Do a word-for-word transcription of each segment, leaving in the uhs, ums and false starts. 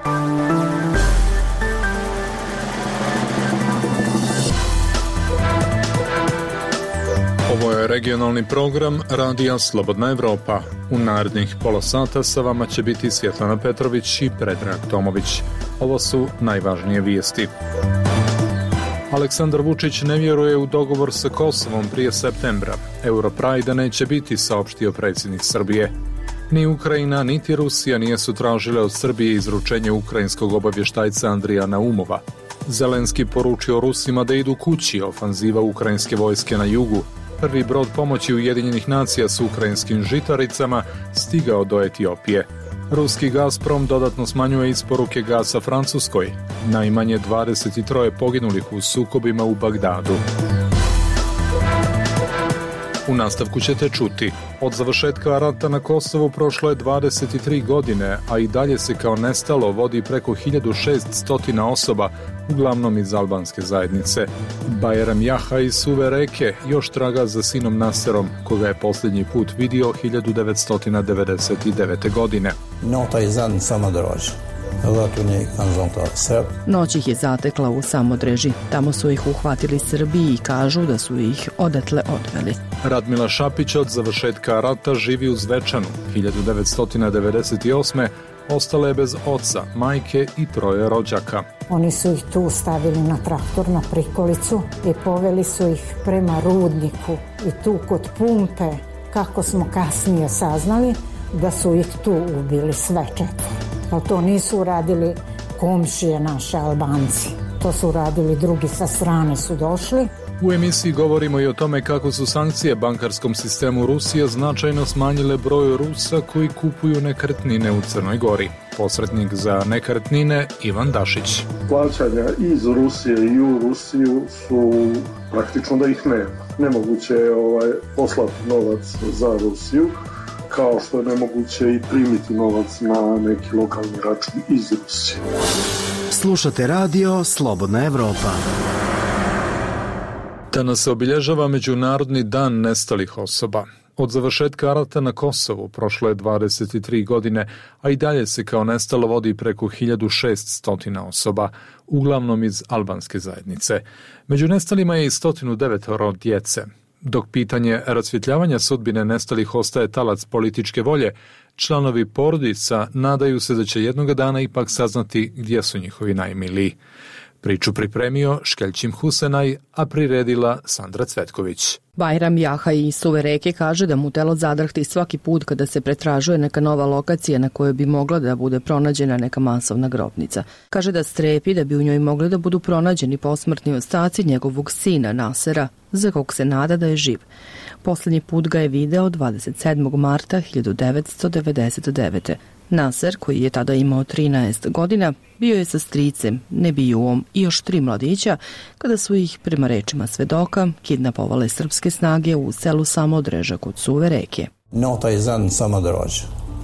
Ovo je regionalni program Radija Slobodna Evropa. U narednih pola sata sa vama će biti Svjetlana Petrović i Predrag Tomović. Ovo su najvažnije vijesti. Aleksandar Vučić ne vjeruje u dogovor sa Kosovom prije septembra. Europrajda neće biti, saopštio predsjednik Srbije. Ni Ukrajina, niti Rusija nisu tražile od Srbije izručenje ukrajinskog obavještajca Andrija Naumova. Zelenski poručio Rusima da idu kući, ofanziva ukrajinske vojske na jugu. Prvi brod pomoći Ujedinjenih nacija s ukrajinskim žitaricama stigao do Etiopije. Ruski Gazprom dodatno smanjuje isporuke gasa Francuskoj. Najmanje dvadeset tri poginulih u sukobima u Bagdadu. U nastavku ćete čuti, od završetka rata na Kosovu prošlo je dvadeset tri godine, a i dalje se kao nestalo vodi preko hiljadu šesnaest osoba, uglavnom iz albanske zajednice. Bajram Jaha iz Suve Reke još traga za sinom Naserom, koga je posljednji put vidio hiljadu devetsto devedeset devete. godine. Nota je zadnji Samodreži. Noć ih je zatekla u Samodreži. Tamo su ih uhvatili Srbi i kažu da su ih odatle odveli. Radmila Šapić od završetka rata živi u Zvečanu. hiljadu devetsto devedeset osme. ostala je bez oca, majke i troje rođaka. Oni su ih tu stavili na traktor, na prikolicu i poveli su ih prema rudniku. I tu kod pumpe, kako smo kasnije saznali, da su ih tu ubili sve četvoro. Ali to nisu uradili komšije naše Albanci. To su uradili drugi, sa strane su došli. U emisiji govorimo i o tome kako su sankcije bankarskom sistemu Rusije značajno smanjile broj Rusa koji kupuju nekretnine u Crnoj Gori. Posrednik za nekretnine Ivan Dašić. Plaćanja iz Rusije i u Rusiju su praktično da ih nema. Nemoguće je ovaj, poslati novac za Rusiju, kao što je nemoguće i primiti novac na neki lokalni račun iz Rusije. Slušate radio Slobodna Evropa. Danas se obilježava Međunarodni dan nestalih osoba. Od završetka rata na Kosovu prošlo je dvadeset tri godine, a i dalje se kao nestalo vodi preko hiljadu šesnaest osoba, uglavnom iz albanske zajednice. Među nestalima je i sto devet djece. Dok pitanje rasvjetljavanja sudbine nestalih ostaje talac političke volje, članovi porodica nadaju se da će jednoga dana ipak saznati gdje su njihovi najmiliji. Priču pripremio Škeljčim Husenaj, a priredila Sandra Cvetković. Bajram Jaha iz Suve Reke kaže da mu telo zadrhti svaki put kada se pretražuje neka nova lokacija na kojoj bi mogla da bude pronađena neka masovna grobnica. Kaže da strepi da bi u njoj mogli da budu pronađeni posmrtni ostaci njegovog sina Nasera, za kog se nada da je živ. Poslednji put ga je video dvadeset sedmog marta hiljadu devetsto devedeset devete. Naser, koji je tada imao trinaest godina, bio je sa stricem, Nebijuom i još tri mladića, kada su ih, prema rečima svedoka, kidnapovale srpske snage u selu Samodreža kod Suve Reke. Nota je zadnji Samodreži.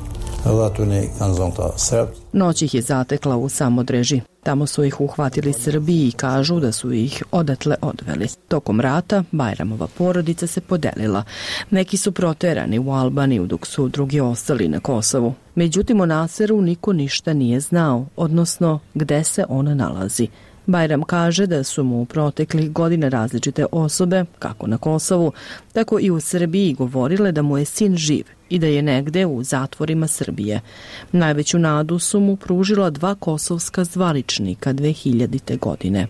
Noć ih je zatekla u Samodreži. Tamo su ih uhvatili Srbi i kažu da su ih odatle odveli. Tokom rata Bajramova porodica se podelila. Neki su proterani u Albaniju, dok su drugi ostali na Kosovu. Međutim, o Naseru niko ništa nije znao, odnosno gde se on nalazi. Bajram kaže da su mu u proteklih godina različite osobe, kako na Kosovu, tako i u Srbiji, govorile da mu je sin živ i da je negde u zatvorima Srbije. Najveću nadu su mu pružila dva kosovska zvaničnika dve hiljadite. godine.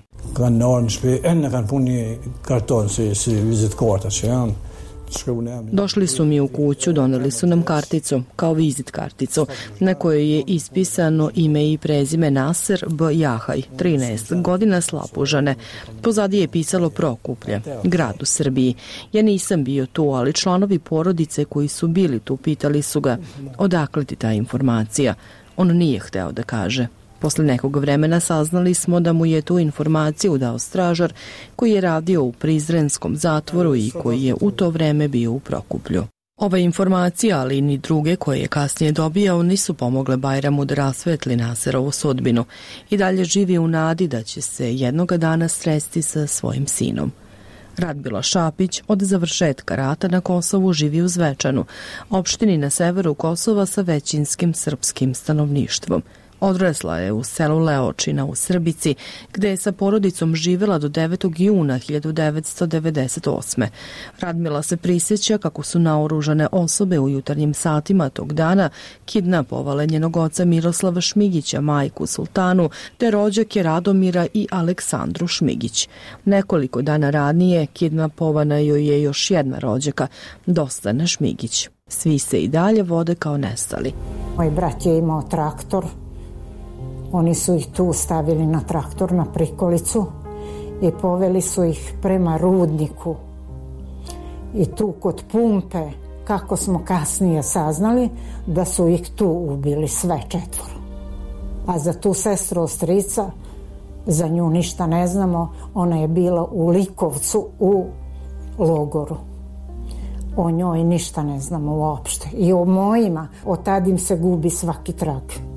Došli su mi u kuću, doneli su nam karticu, kao vizit karticu, na kojoj je ispisano ime i prezime Naser B. Jahaj, trinaest godina, Slapužane. Pozadi je pisalo Prokuplje, grad u Srbiji. Ja nisam bio tu, ali članovi porodice koji su bili tu pitali su ga odakle ti ta informacija. On nije hteo da kaže. Posle nekog vremena saznali smo da mu je tu informaciju dao stražar koji je radio u prizrenskom zatvoru i koji je u to vreme bio u Prokuplju. Ova informacija, ali ni druge koje je kasnije dobijao, nisu pomogle Bajramu da rasvetli Naserovu sudbinu i dalje živi u nadi da će se jednoga dana sresti sa svojim sinom. Radmila Šapić od završetka rata na Kosovu živi u Zvečanu, opštini na severu Kosova sa većinskim srpskim stanovništvom. Odrasla je u selu Leočina u Srbici, gde je sa porodicom živjela do devetog juna hiljadu devetsto devedeset osme. Radmila se prisjeća kako su naoružane osobe u jutarnjim satima tog dana kidnapovale njenog oca Miroslava Šmigića, majku Sultanu, te rođake Radomira i Aleksandru Šmigić. Nekoliko dana ranije kidnapovana joj je još jedna rođaka, Dostana Šmigić. Svi se i dalje vode kao nestali. Moj brat je imao traktor. Oni su ih tu stavili na traktor, na prikolicu i poveli su ih prema rudniku. I tu kod pumpe, kako smo kasnije saznali, da su ih tu ubili sve četvoro. A za tu sestru ostrica, za nju ništa ne znamo, ona je bila u Likovcu u logoru. O njoj ništa ne znamo uopšte. I o mojima, od tad im se gubi svaki trag.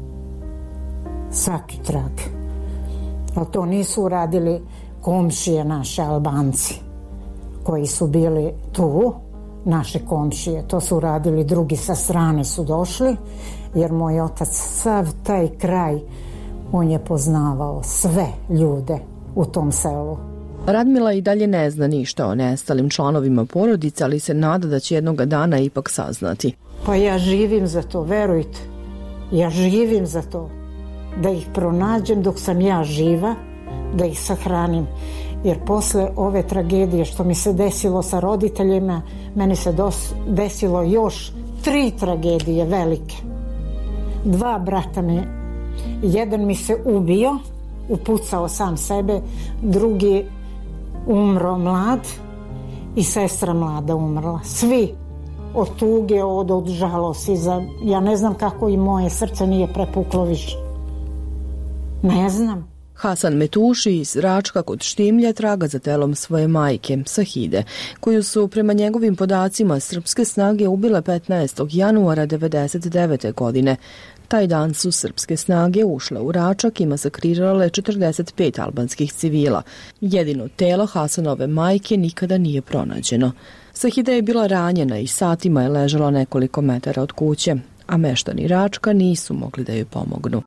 Svaki trag. Ali to nisu uradili komšije naše Albanci, koji su bili tu, naše komšije. To su uradili drugi, sa strane su došli, jer moj otac sav taj kraj, on je poznavao sve ljude u tom selu. Radmila i dalje ne zna ništa o nestalim članovima porodice, ali se nada da će jednoga dana ipak saznati. Pa ja živim za to, verujte. Ja živim za to. Da ih pronađem dok sam ja živa, da ih sahranim. Jer posle ove tragedije što mi se desilo sa roditeljima, meni se dos, desilo još tri tragedije velike. Dva brata mi, jedan mi se ubio, upucao sam sebe, drugi umro mlad i sestra mlada umrla. Svi od tuge, od, od žalosti. Za, ja ne znam kako i moje srce nije prepuklo više. Ne znam. Hasan Metuši iz Račka kod Štimlja traga za telom svoje majke, Sahide, koju su prema njegovim podacima srpske snage ubile petnaestog januara devedeset devete. godine. Taj dan su srpske snage ušle u Račak i masakrirale četrdeset pet albanskih civila. Jedino telo Hasanove majke nikada nije pronađeno. Sahida je bila ranjena i satima je ležala nekoliko metara od kuće, a meštani Račka nisu mogli da joj pomognu.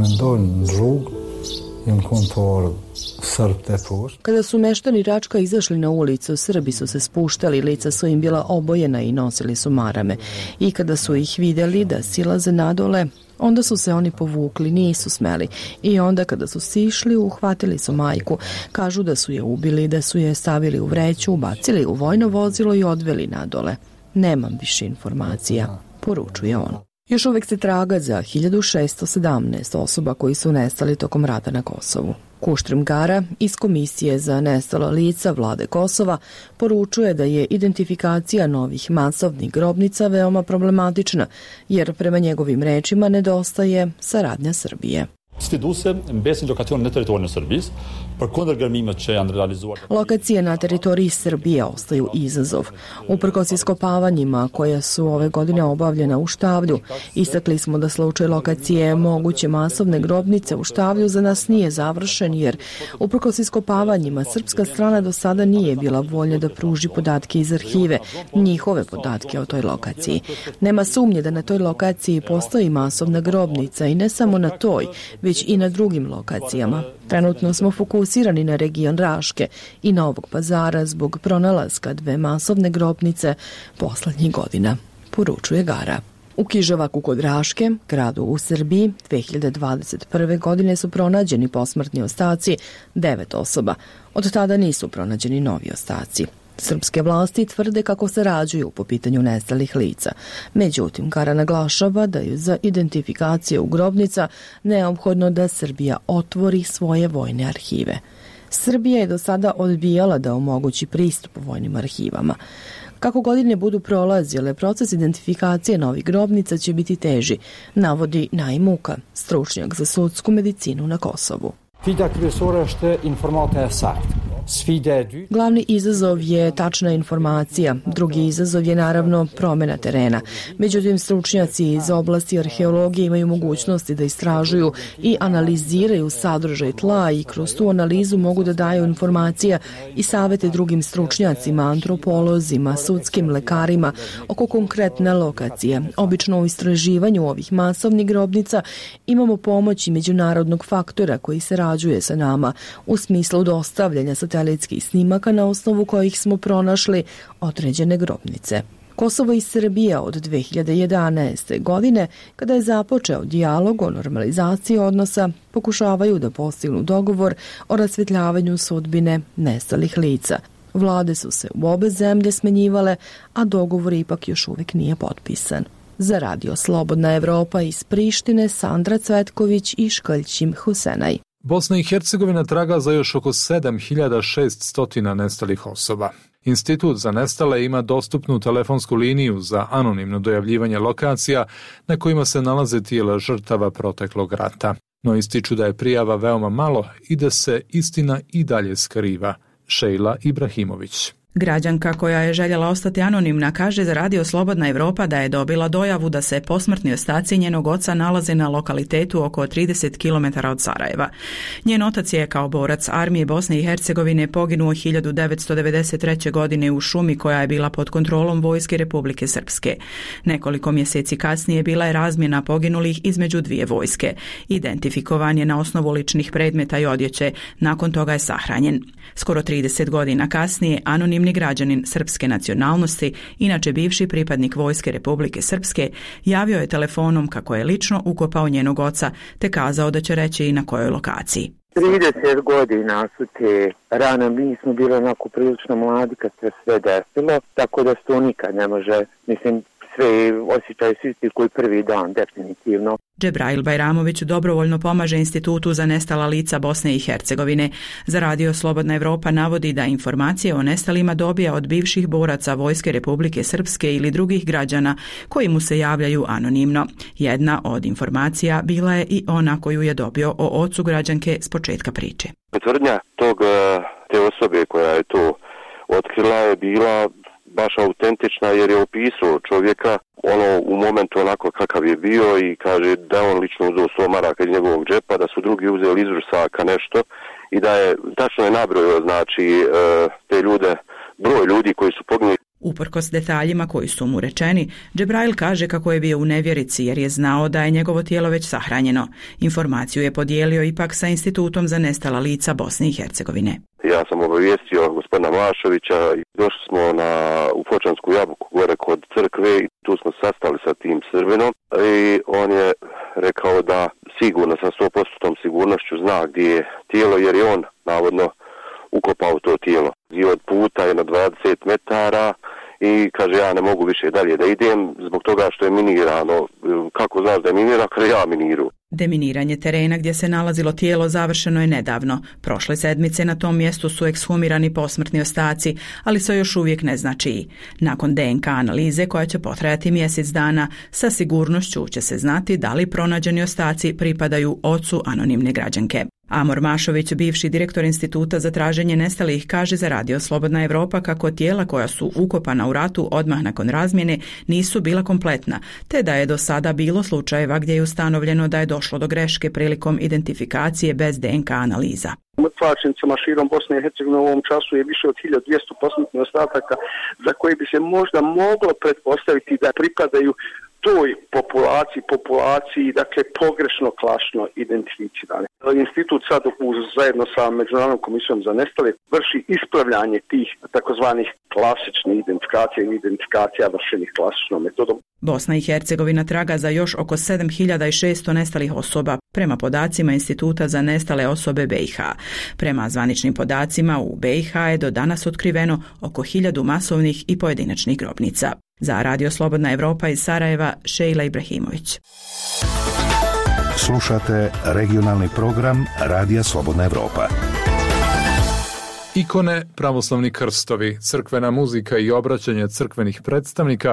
Kada su meštani Račka izašli na ulicu, Srbi su se spuštali, lica su im bila obojena i nosili su marame. I kada su ih vidjeli da silaze nadole, onda su se oni povukli, nisu smeli. I onda kada su sišli, uhvatili su majku. Kažu da su je ubili, da su je stavili u vreću, ubacili u vojno vozilo i odveli nadole. Nemam više informacija, poručuje on. Još uvek se traga za hiljadu šesto sedamnaest osoba koji su nestali tokom rata na Kosovu. Kuštrim Gara iz Komisije za nestala lica vlade Kosova poručuje da je identifikacija novih masovnih grobnica veoma problematična, jer prema njegovim rečima nedostaje saradnja Srbije. Lokacije na teritoriji Srbije ostaju izazov. Uprkos iskopavanjima koja su ove godine obavljena u Štavlju, istakli smo da slučaj lokacije moguće masovne grobnice u Štavlju za nas nije završen, jer uprkos iskopavanjima srpska strana do sada nije bila voljna da pruži podatke iz arhive, njihove podatke o toj lokaciji. Nema sumnje da na toj lokaciji postoji masovna grobnica i ne samo na toj, već i na drugim lokacijama. Trenutno smo fokusirani na region Raške i Novog Pazara zbog pronalaska dve masovne grobnice poslednjih godina, poručuje Gara. U Kiževaku kod Raške, gradu u Srbiji, dve hiljade dvadeset prve. godine su pronađeni posmrtni ostaci devet osoba. Od tada nisu pronađeni novi ostaci. Srpske vlasti tvrde kako sarađuju po pitanju nestalih lica. Međutim, Kara naglašava da je za identifikaciju grobnica neophodno da Srbija otvori svoje vojne arhive. Srbija je do sada odbijala da omogući pristup vojnim arhivama. Kako godine budu prolazile, proces identifikacije novih grobnica će biti teži, navodi Najmuka, stručnjak za sudsku medicinu na Kosovu. Glavni izazov je tačna informacija, drugi izazov je naravno promjena terena. Međutim, stručnjaci iz oblasti arheologije imaju mogućnosti da istražuju i analiziraju sadržaj tla i kroz tu analizu mogu da daju informacije i savete drugim stručnjacima, antropolozima, sudskim lekarima oko konkretne lokacije. Obično u istraživanju ovih masovnih grobnica imamo pomoć i međunarodnog faktora koji se rađuje sa nama u smislu dostavljanja satelitskih snimaka na osnovu kojih smo pronašli određene grobnice. Kosovo i Srbija od dve hiljade jedanaeste. godine, kada je započeo dijalog o normalizaciji odnosa, pokušavaju da postignu dogovor o rasvjetljavanju sudbine nestalih lica. Vlade su se u obe zemlje smenjivale, a dogovor ipak još uvijek nije potpisan. Za Radio Slobodna Evropa iz Prištine, Sandra Cvetković i Škaljćim Husenaj. Bosna i Hercegovina traga za još oko sedam hiljada šesto nestalih osoba. Institut za nestale ima dostupnu telefonsku liniju za anonimno dojavljivanje lokacija na kojima se nalaze tijela žrtava proteklog rata. No ističu da je prijava veoma malo i da se istina i dalje skriva. Šejla Ibrahimović. Građanka koja je željela ostati anonimna kaže za Radio Slobodna Evropa da je dobila dojavu da se posmrtni ostaci njenog oca nalaze na lokalitetu oko trideset kilometara od Sarajeva. Njen otac je kao borac armije Bosne i Hercegovine poginuo hiljadu devetsto devedeset treće. godine u šumi koja je bila pod kontrolom Vojske Republike Srpske. Nekoliko mjeseci kasnije bila je razmjena poginulih između dvije vojske. Identifikovan je na osnovu ličnih predmeta i odjeće, nakon toga je sahranjen. Skoro trideset godina kasnije anonim građanin srpske nacionalnosti, inače bivši pripadnik Vojske Republike Srpske, javio je telefonom kako je lično ukopao njenog oca te kazao da će reći i na kojoj lokaciji. trideset godina su te rane, mi smo bili onako prilično mladi kad se sve desilo, tako da se to nikad ne može, mislim, sve osjećaju svi koji prvi dan, definitivno. Džebrail Bajramović dobrovoljno pomaže Institutu za nestala lica Bosne i Hercegovine. Za Radio Slobodna Evropa navodi da informacije o nestalima dobija od bivših boraca Vojske Republike Srpske ili drugih građana koji mu se javljaju anonimno. Jedna od informacija bila je i ona koju je dobio o ocu građanke s početka priče. Tvrdnja tog, te osobe koja je to otkrila je bila baš autentična jer je opisao čovjeka ono u momentu onako kakav je bio i kaže da je on lično uzeo sto maraka iz njegovog džepa, da su drugi uzeli iz rusaka nešto i da je tačno je nabrojao znači te ljude, broj ljudi koji su poginuli. Uprkos detaljima koji su mu rečeni, Džebrail kaže kako je bio u nevjerici jer je znao da je njegovo tijelo već sahranjeno. Informaciju je podijelio ipak sa Institutom za nestala lica Bosne i Hercegovine. Ja sam obavijestio gospodina Mašovića i došli smo na, u Fočansku jabuku gore kod crkve i tu smo sastali sa tim Srbinom i on je rekao da sigurno sa sto posto sigurnošću zna gdje je tijelo jer je on navodno ukopao to tijelo. I od puta je na dvadeset metara i kaže ja ne mogu više dalje da idem zbog toga što je minirano. Kako znaš da je minirano? Kada ja miniru. Deminiranje terena gdje se nalazilo tijelo završeno je nedavno. Prošle sedmice na tom mjestu su ekshumirani posmrtni ostaci, ali se još uvijek ne zna čiji. Nakon D N K analize koja će potrajati mjesec dana, sa sigurnošću će se znati da li pronađeni ostaci pripadaju ocu anonimne građanke. Amor Mašović, bivši direktor Instituta za traženje nestalih, kaže za Radio Slobodna Evropa kako tijela koja su ukopana u ratu odmah nakon razmjene nisu bila kompletna, te da je do sada bilo slučajeva gdje je ustanovljeno da je došlo do greške prilikom identifikacije bez D N K analiza. Mrtvačnicama širom Bosne i Hercegovine u ovom času je više od hiljadu dvjesto posmrtnih ostataka za koje bi se možda moglo pretpostaviti da pripadaju toj populaciji, populaciji, dakle, pogrešno klašno identificirane. Institut sad uz, zajedno sa Međunarodnom komisijom za nestale vrši ispravljanje tih takozvanih klasičnih identifikacija i identifikacija vršenih klasičnom metodom. Bosna i Hercegovina traga za još oko sedam hiljada šesto nestalih osoba prema podacima Instituta za nestale osobe B i H. Prema zvaničnim podacima u B i H je do danas otkriveno oko hiljadu masovnih i pojedinačnih grobnica. Za Radio Slobodna Evropa iz Sarajeva, Šejla Ibrahimović. Slušate regionalni program Radija Slobodna Evropa. Ikone, pravoslavni krstovi, crkvena muzika i obraćanje crkvenih predstavnika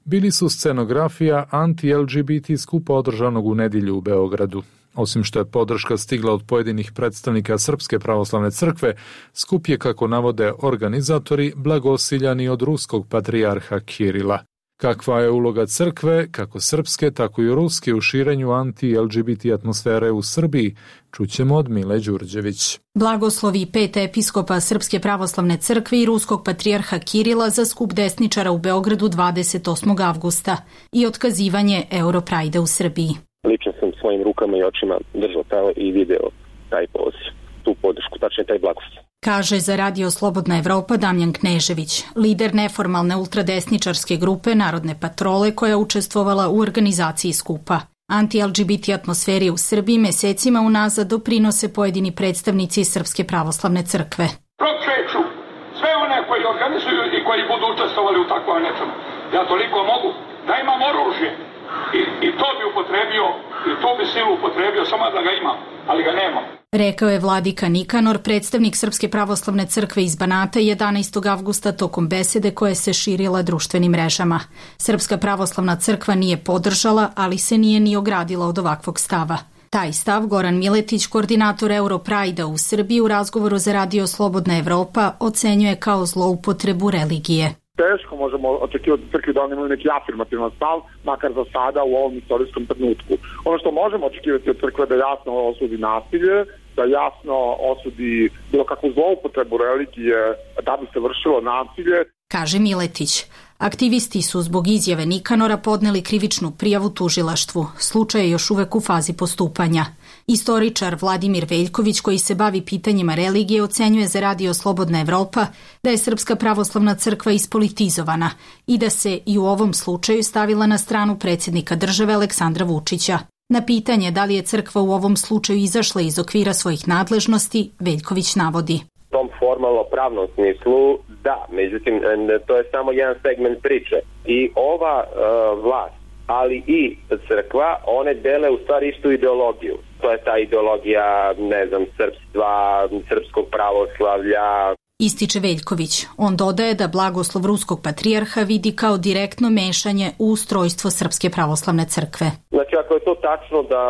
bili su scenografija anti-L G B T skupa održanog u nedjelju u Beogradu. Osim što je podrška stigla od pojedinih predstavnika Srpske pravoslavne crkve, skup je, kako navode organizatori, blagosiljan i od ruskog patrijarha Kirila. Kakva je uloga crkve, kako srpske, tako i ruske, u širenju anti-L G B T atmosfere u Srbiji, čućemo od Mile Đurđević. Blagoslovi pet episkopa Srpske pravoslavne crkve i ruskog patrijarha Kirila za skup desničara u Beogradu dvadeset osmog avgusta i otkazivanje Europrajda u Srbiji. Lično sam svojim rukama i očima držao i video taj poziv, tu podršku, tačnije taj blagoslov. Kaže za Radio Slobodna Evropa Damjan Knežević, lider neformalne ultradesničarske grupe Narodne patrole koja je učestvovala u organizaciji skupa. Anti-L G B T atmosferi u Srbiji mesecima unazad doprinose pojedini predstavnici Srpske pravoslavne crkve. Prokreću sve one koji organizuju i koji budu učestvovali u takvom nečemu. Ja toliko mogu da imam oružje i, i to bi upotrebio, i to bi silu upotrebio samo da ga imam, ali ga nemam. Rekao je vladika Nikanor, predstavnik Srpske pravoslavne crkve iz Banata jedanaestog avgusta tokom besede koje se širila društvenim mrežama. Srpska pravoslavna crkva nije podržala, ali se nije ni ogradila od ovakvog stava. Taj stav Goran Miletić, koordinator Europrajda u Srbiji, u razgovoru za Radio Slobodna Evropa ocenjuje kao zloupotrebu religije. Teško možemo očekivati crkvi da oni imaju neki afirmativan stav, makar za sada u ovom istorijskom trenutku. Ono što možemo očekivati od crkve da jasno osudi nasilje, da jasno osudi bilo kakvu zloupotrebu religije da bi se vršilo nasilje. Kaže Miletić. Aktivisti su zbog izjave Nikanora podneli krivičnu prijavu tužilaštvu. Slučaj je još uvek u fazi postupanja. Istoričar Vladimir Veljković, koji se bavi pitanjima religije, ocenjuje za Radio Slobodna Evropa da je Srpska pravoslavna crkva ispolitizovana i da se i u ovom slučaju stavila na stranu predsjednika države Aleksandra Vučića. Na pitanje da li je crkva u ovom slučaju izašla iz okvira svojih nadležnosti, Veljković navodi. U tom formalno pravnom smislu da, međutim to je samo jedan segment priče i ova uh, vlast, ali i crkva, one dele u stvari istu ideologiju. To je ta ideologija, ne znam, srpstva, srpskog pravoslavlja. Ističe Veljković. On dodaje da blagoslov ruskog patrijarha vidi kao direktno mešanje u ustrojstvo Srpske pravoslavne crkve. Znači, ako je to tačno da,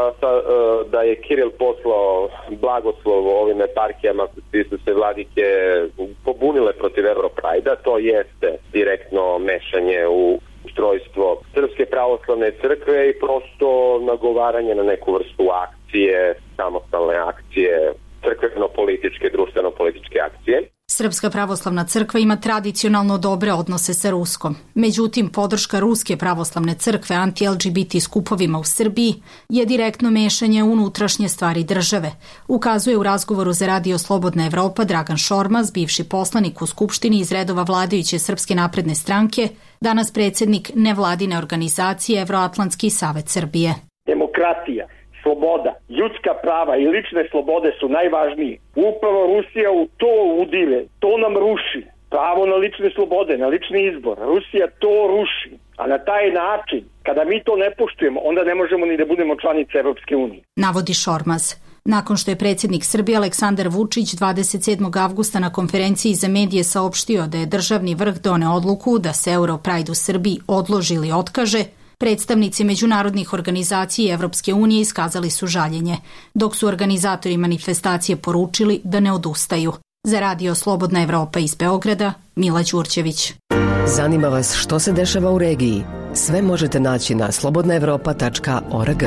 da je Kiril poslao blagoslov ovim eparhijama koji su se vladike pobunile protiv Europrajda, to jeste direktno mešanje u ustrojstvo Srpske pravoslavne crkve i prosto nagovaranje na neku vrstu akcije, samostalne akcije, crkveno-političke, društveno-političke akcije. Srpska pravoslavna crkva ima tradicionalno dobre odnose sa Ruskom. Međutim, podrška Ruske pravoslavne crkve anti-L G B T skupovima u Srbiji je direktno mešanje u unutrašnje stvari države, ukazuje u razgovoru za Radio Slobodna Evropa Dragan Šormaz, bivši poslanik u Skupštini iz redova vladajuće Srpske napredne stranke, danas predsjednik nevladine organizacije Evroatlantski savet Srbije. Demokratija, sloboda, ljudska prava i lične slobode su najvažniji. Upravo Rusija u to udire, to nam ruši. Pravo na lične slobode, na lični izbor. Rusija to ruši. A na taj način, kada mi to ne poštujemo, onda ne možemo ni da budemo članice Evropske unije. Navodi Šormaz. Nakon što je predsjednik Srbije Aleksandar Vučić dvadeset sedmog avgusta na konferenciji za medije saopštio da je državni vrh doneo odluku da se Europride u Srbiji odloži ili otkaže, predstavnici međunarodnih organizacija i Evropske unije iskazali su žaljenje, dok su organizatori manifestacije poručili da ne odustaju. Za Radio Slobodna Evropa iz Beograda, Mila Đurđević. Zanima vas što se dešava u regiji? Sve možete naći na slobodna evropa tačka org.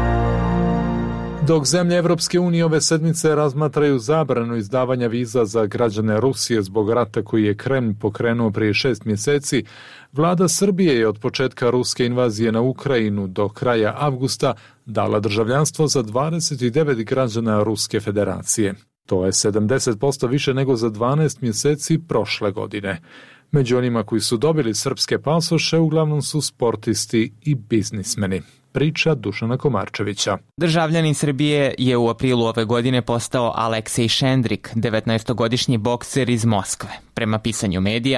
Dok zemlje Evropske unije ove sedmice razmatraju zabranu izdavanja viza za građane Rusije zbog rata koji je Kremlj pokrenuo prije šest mjeseci, vlada Srbije je od početka ruske invazije na Ukrajinu do kraja avgusta dala državljanstvo za dvadeset devet građana Ruske federacije. To je sedamdeset posto više nego za dvanaest mjeseci prošle godine. Među onima koji su dobili srpske pasoše uglavnom su sportisti i biznismeni. Priča Dušana Komarčevića. Državljanin Srbije je u aprilu ove godine postao Aleksej Šendrik, devetnaestogodišnji bokser iz Moskve. Prema pisanju medija,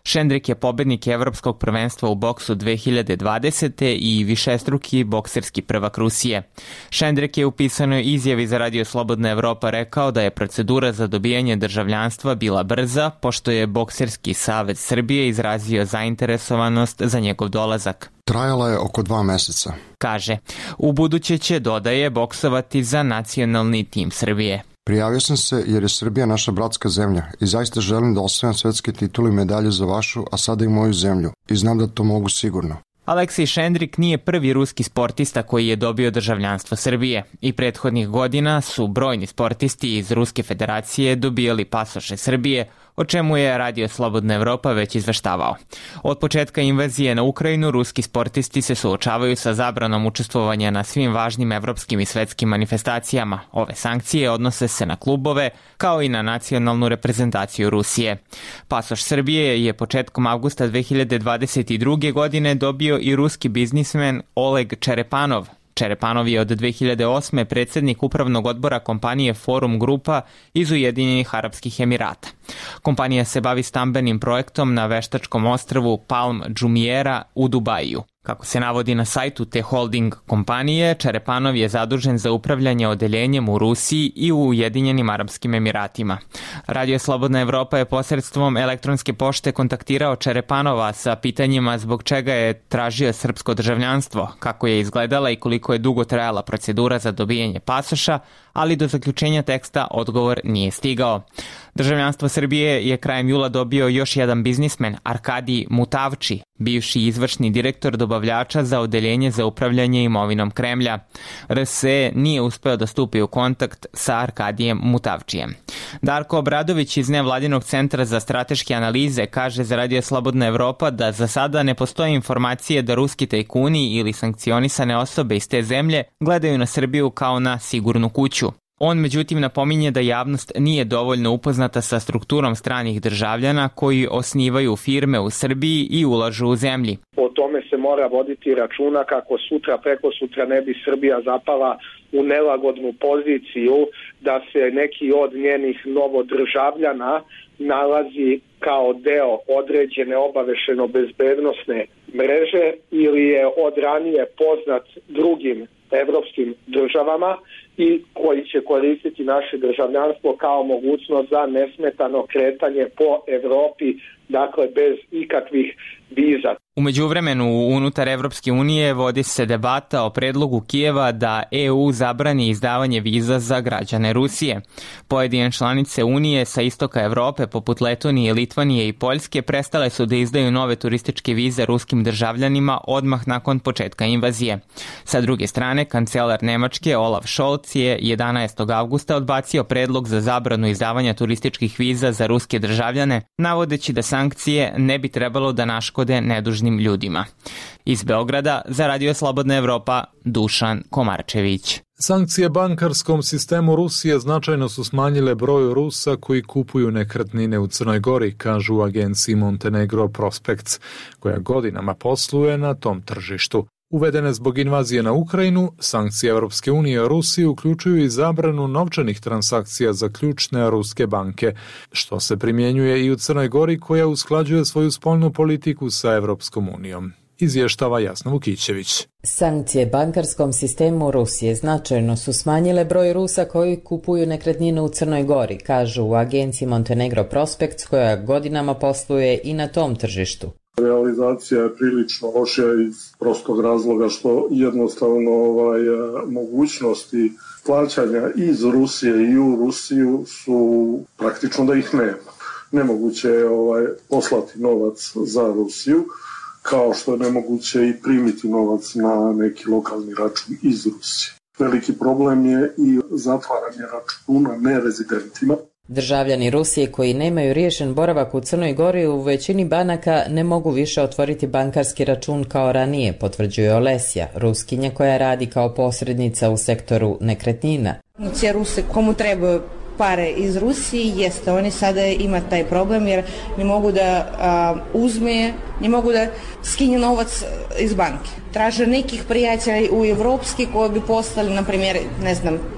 Šendrik je pobednik Evropskog prvenstva u boksu dve hiljade dvadesete. i višestruki bokserski prvak Rusije. Šendrik je u pisanoj izjavi za Radio Slobodna Evropa rekao da je procedura za dobijanje državljanstva bila brza, pošto je Bokserski savez Srbije izrazio zainteresovanost za njegov dolazak. Trajala je oko dva meseca. Kaže, u buduće će, dodaje, boksovati za nacionalni tim Srbije. Prijavio sam se jer je Srbija naša bratska zemlja i zaista želim da osvojam svetske titule i medalje za vašu, a sada i moju zemlju. I znam da to mogu sigurno. Aleksej Šendrik nije prvi ruski sportista koji je dobio državljanstvo Srbije i prethodnih godina su brojni sportisti iz Ruske federacije dobijali pasoše Srbije, o čemu je Radio Slobodna Evropa već izveštavao. Od početka invazije na Ukrajinu, ruski sportisti se suočavaju sa zabranom učestvovanja na svim važnim evropskim i svetskim manifestacijama. Ove sankcije odnose se na klubove, kao i na nacionalnu reprezentaciju Rusije. Pasoš Srbije je početkom avgusta dve hiljade dvadeset druge. godine dobio i ruski biznismen Oleg Čerepanov. Čerepanov je od dve hiljade osme. predsjednik upravnog odbora kompanije Forum Grupa iz Ujedinjenih Arapskih Emirata. Kompanija se bavi stambenim projektom na veštačkom ostrvu Palm Jumeirah u Dubaju. Kako se navodi na sajtu te holding kompanije, Čerepanov je zadužen za upravljanje odeljenjem u Rusiji i u Ujedinjenim Arapskim Emiratima. Radio Slobodna Evropa je posredstvom elektronske pošte kontaktirao Čerepanova sa pitanjima zbog čega je tražio srpsko državljanstvo, kako je izgledala i koliko je dugo trajala procedura za dobijanje pasoša, ali do zaključenja teksta odgovor nije stigao. Državljanstvo Srbije je krajem jula dobio još jedan biznismen, Arkadij Mutavči, bivši izvršni direktor dobavljača za odeljenje za upravljanje imovinom Kremlja. R S E nije uspeo da stupi u kontakt sa Arkadijem Mutavčijem. Darko Obradović iz Nevladinog centra za strateške analize kaže za Radio Slobodna Evropa da za sada ne postoje informacije da ruski tajkuni ili sankcionisane osobe iz te zemlje gledaju na Srbiju kao na sigurnu kuću. On međutim napominje da javnost nije dovoljno upoznata sa strukturom stranih državljana koji osnivaju firme u Srbiji i ulažu u zemlji. O tome se mora voditi računa kako sutra, preko sutra ne bi Srbija zapala u nelagodnu poziciju da se neki od njenih novodržavljana nalazi kao deo određene obaveštajno-bezbednosne mreže ili je od ranije poznat drugim evropskim državama i koji će koristiti naše državljanstvo kao mogućnost za nesmetano kretanje po Evropi, dakle bez ikakvih viza. U međuvremenu, unutar Evropske unije vodi se debata o predlogu Kijeva da E U zabrani izdavanje viza za građane Rusije. Pojedine članice Unije sa istoka Evrope, poput Letonije, Litvanije i Poljske, prestale su da izdaju nove turističke vize ruskim državljanima odmah nakon početka invazije. Sa druge strane, kancelar Nemačke Olaf Scholz je jedanaestog avgusta odbacio predlog za zabranu izdavanja turističkih viza za ruske državljane, navodeći da sankcije ne bi trebalo da naškode nedužnim ljudima. Iz Beograda za Radio Slobodna Evropa, Dušan Komarčević. Sankcije bankarskom sistemu Rusije značajno su smanjile broj Rusa koji kupuju nekretnine u Crnoj Gori, kažu u agenciji Montenegro Prospects, koja godinama posluje na tom tržištu. Uvedene zbog invazije na Ukrajinu, sankcije Evropske unije Rusiji uključuju i zabranu novčanih transakcija za ključne ruske banke, što se primjenjuje i u Crnoj Gori koja usklađuje svoju spoljnu politiku sa Evropskom unijom. Izvještava Jasna Vukićević. Sankcije bankarskom sistemu Rusije značajno su smanjile broj Rusa koji kupuju nekretnine u Crnoj Gori, kažu u agenciji Montenegro Prospects koja godinama posluje i na tom tržištu. Realizacija je prilično lošija iz prostog razloga što jednostavno ovaj, mogućnosti plaćanja iz Rusije i u Rusiju su praktično da ih nema. Nemoguće je ovaj, poslati novac za Rusiju, kao što je nemoguće i primiti novac na neki lokalni račun iz Rusije. Veliki problem je i zatvaranje računa nerezidentima. Državljani Rusije koji nemaju riješen boravak u Crnoj Gori u većini banaka ne mogu više otvoriti bankarski račun kao ranije, potvrđuje Olesja, Ruskinja koja radi kao posrednica u sektoru nekretnina. Cijeli Ruse komu trebaju pare iz Rusije, jeste, oni sada ima taj problem jer ne mogu da a, uzme, ne mogu da skine novac iz banke. Traže nekih prijatelja u evropski koji bi poslali, na primjer, ne znam,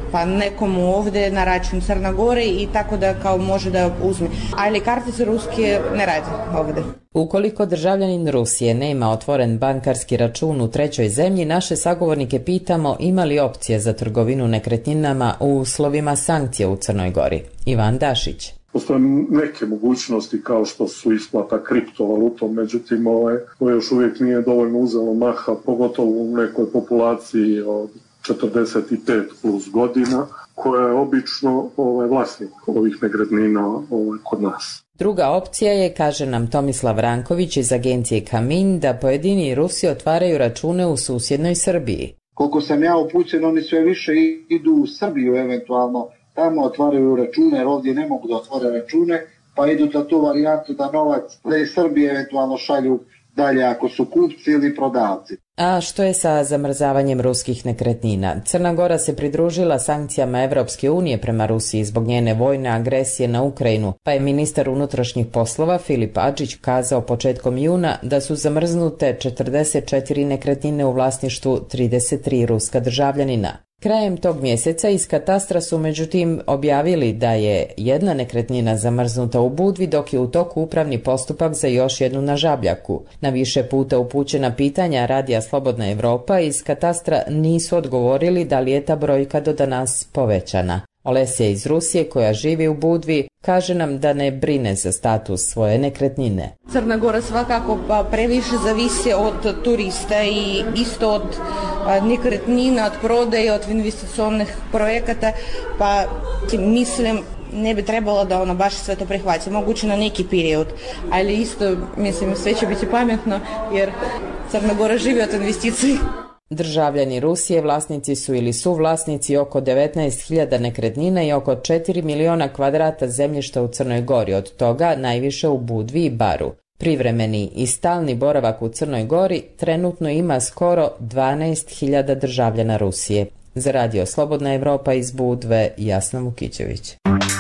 pa nekomu ovde na račun Crna Gore i tako da kao može da uzme. Ali kartice ruske ne rade ovde. Ukoliko državljanin Rusije nema otvoren bankarski račun u trećoj zemlji, naše sagovornike pitamo ima li opcije za trgovinu nekretninama u uslovima sankcija u Crnoj Gori. Ivan Dašić. Postoje neke mogućnosti kao što su isplata kriptovalutom, međutim ovaj, to još uvijek nije dovoljno uzelo maha, pogotovo u nekoj populaciji od četrdeset pet plus godina, koja je obično ovaj, vlasnik ovih nekretnina ovaj, kod nas. Druga opcija je, kaže nam Tomislav Ranković iz agencije Kamin, da pojedini Rusi otvaraju račune u susjednoj Srbiji. Koliko sam ja upućen, oni sve više idu u Srbiju eventualno, tamo otvaraju račune, jer ovdje ne mogu da otvore račune, pa idu na tu varijantu da novac iz Srbije eventualno šalju dalje ako su kupci ili prodavci. A što je sa zamrzavanjem ruskih nekretnina? Crna Gora se pridružila sankcijama Evropske unije prema Rusiji zbog njene vojne agresije na Ukrajinu, pa je ministar unutrašnjih poslova Filip Adžić kazao početkom juna da su zamrznute četrdeset četiri nekretnine u vlasništvu trideset tri ruska državljanina. Krajem tog mjeseca iz katastra su međutim objavili da je jedna nekretnina zamrznuta u Budvi, dok je u toku upravni postupak za još jednu na Žabljaku. Na više puta upućena pitanja Radija Slobodna Evropa iz katastra nisu odgovorili da li je ta brojka do danas povećana. Olesja iz Rusije, koja živi u Budvi, kaže nam da ne brine za status svoje nekretnine. Crna Gora svakako previše zavisi od turista i isto od nekretnina, od prodaje, od investicionih projekata, pa mislim ne bi trebalo da ono baš sve to prihvati, moguće na neki period, ali isto mislim sve će biti pametno jer Crna Gora živi od investiciji. Državljani Rusije vlasnici su ili su vlasnici oko devetnaest hiljada nekretnina i oko četiri miliona kvadrata zemljišta u Crnoj Gori, od toga najviše u Budvi i Baru. Privremeni i stalni boravak u Crnoj Gori trenutno ima skoro dvanaest hiljada državljana Rusije. Za Radio Slobodna Evropa iz Budve, Jasna Vukićević.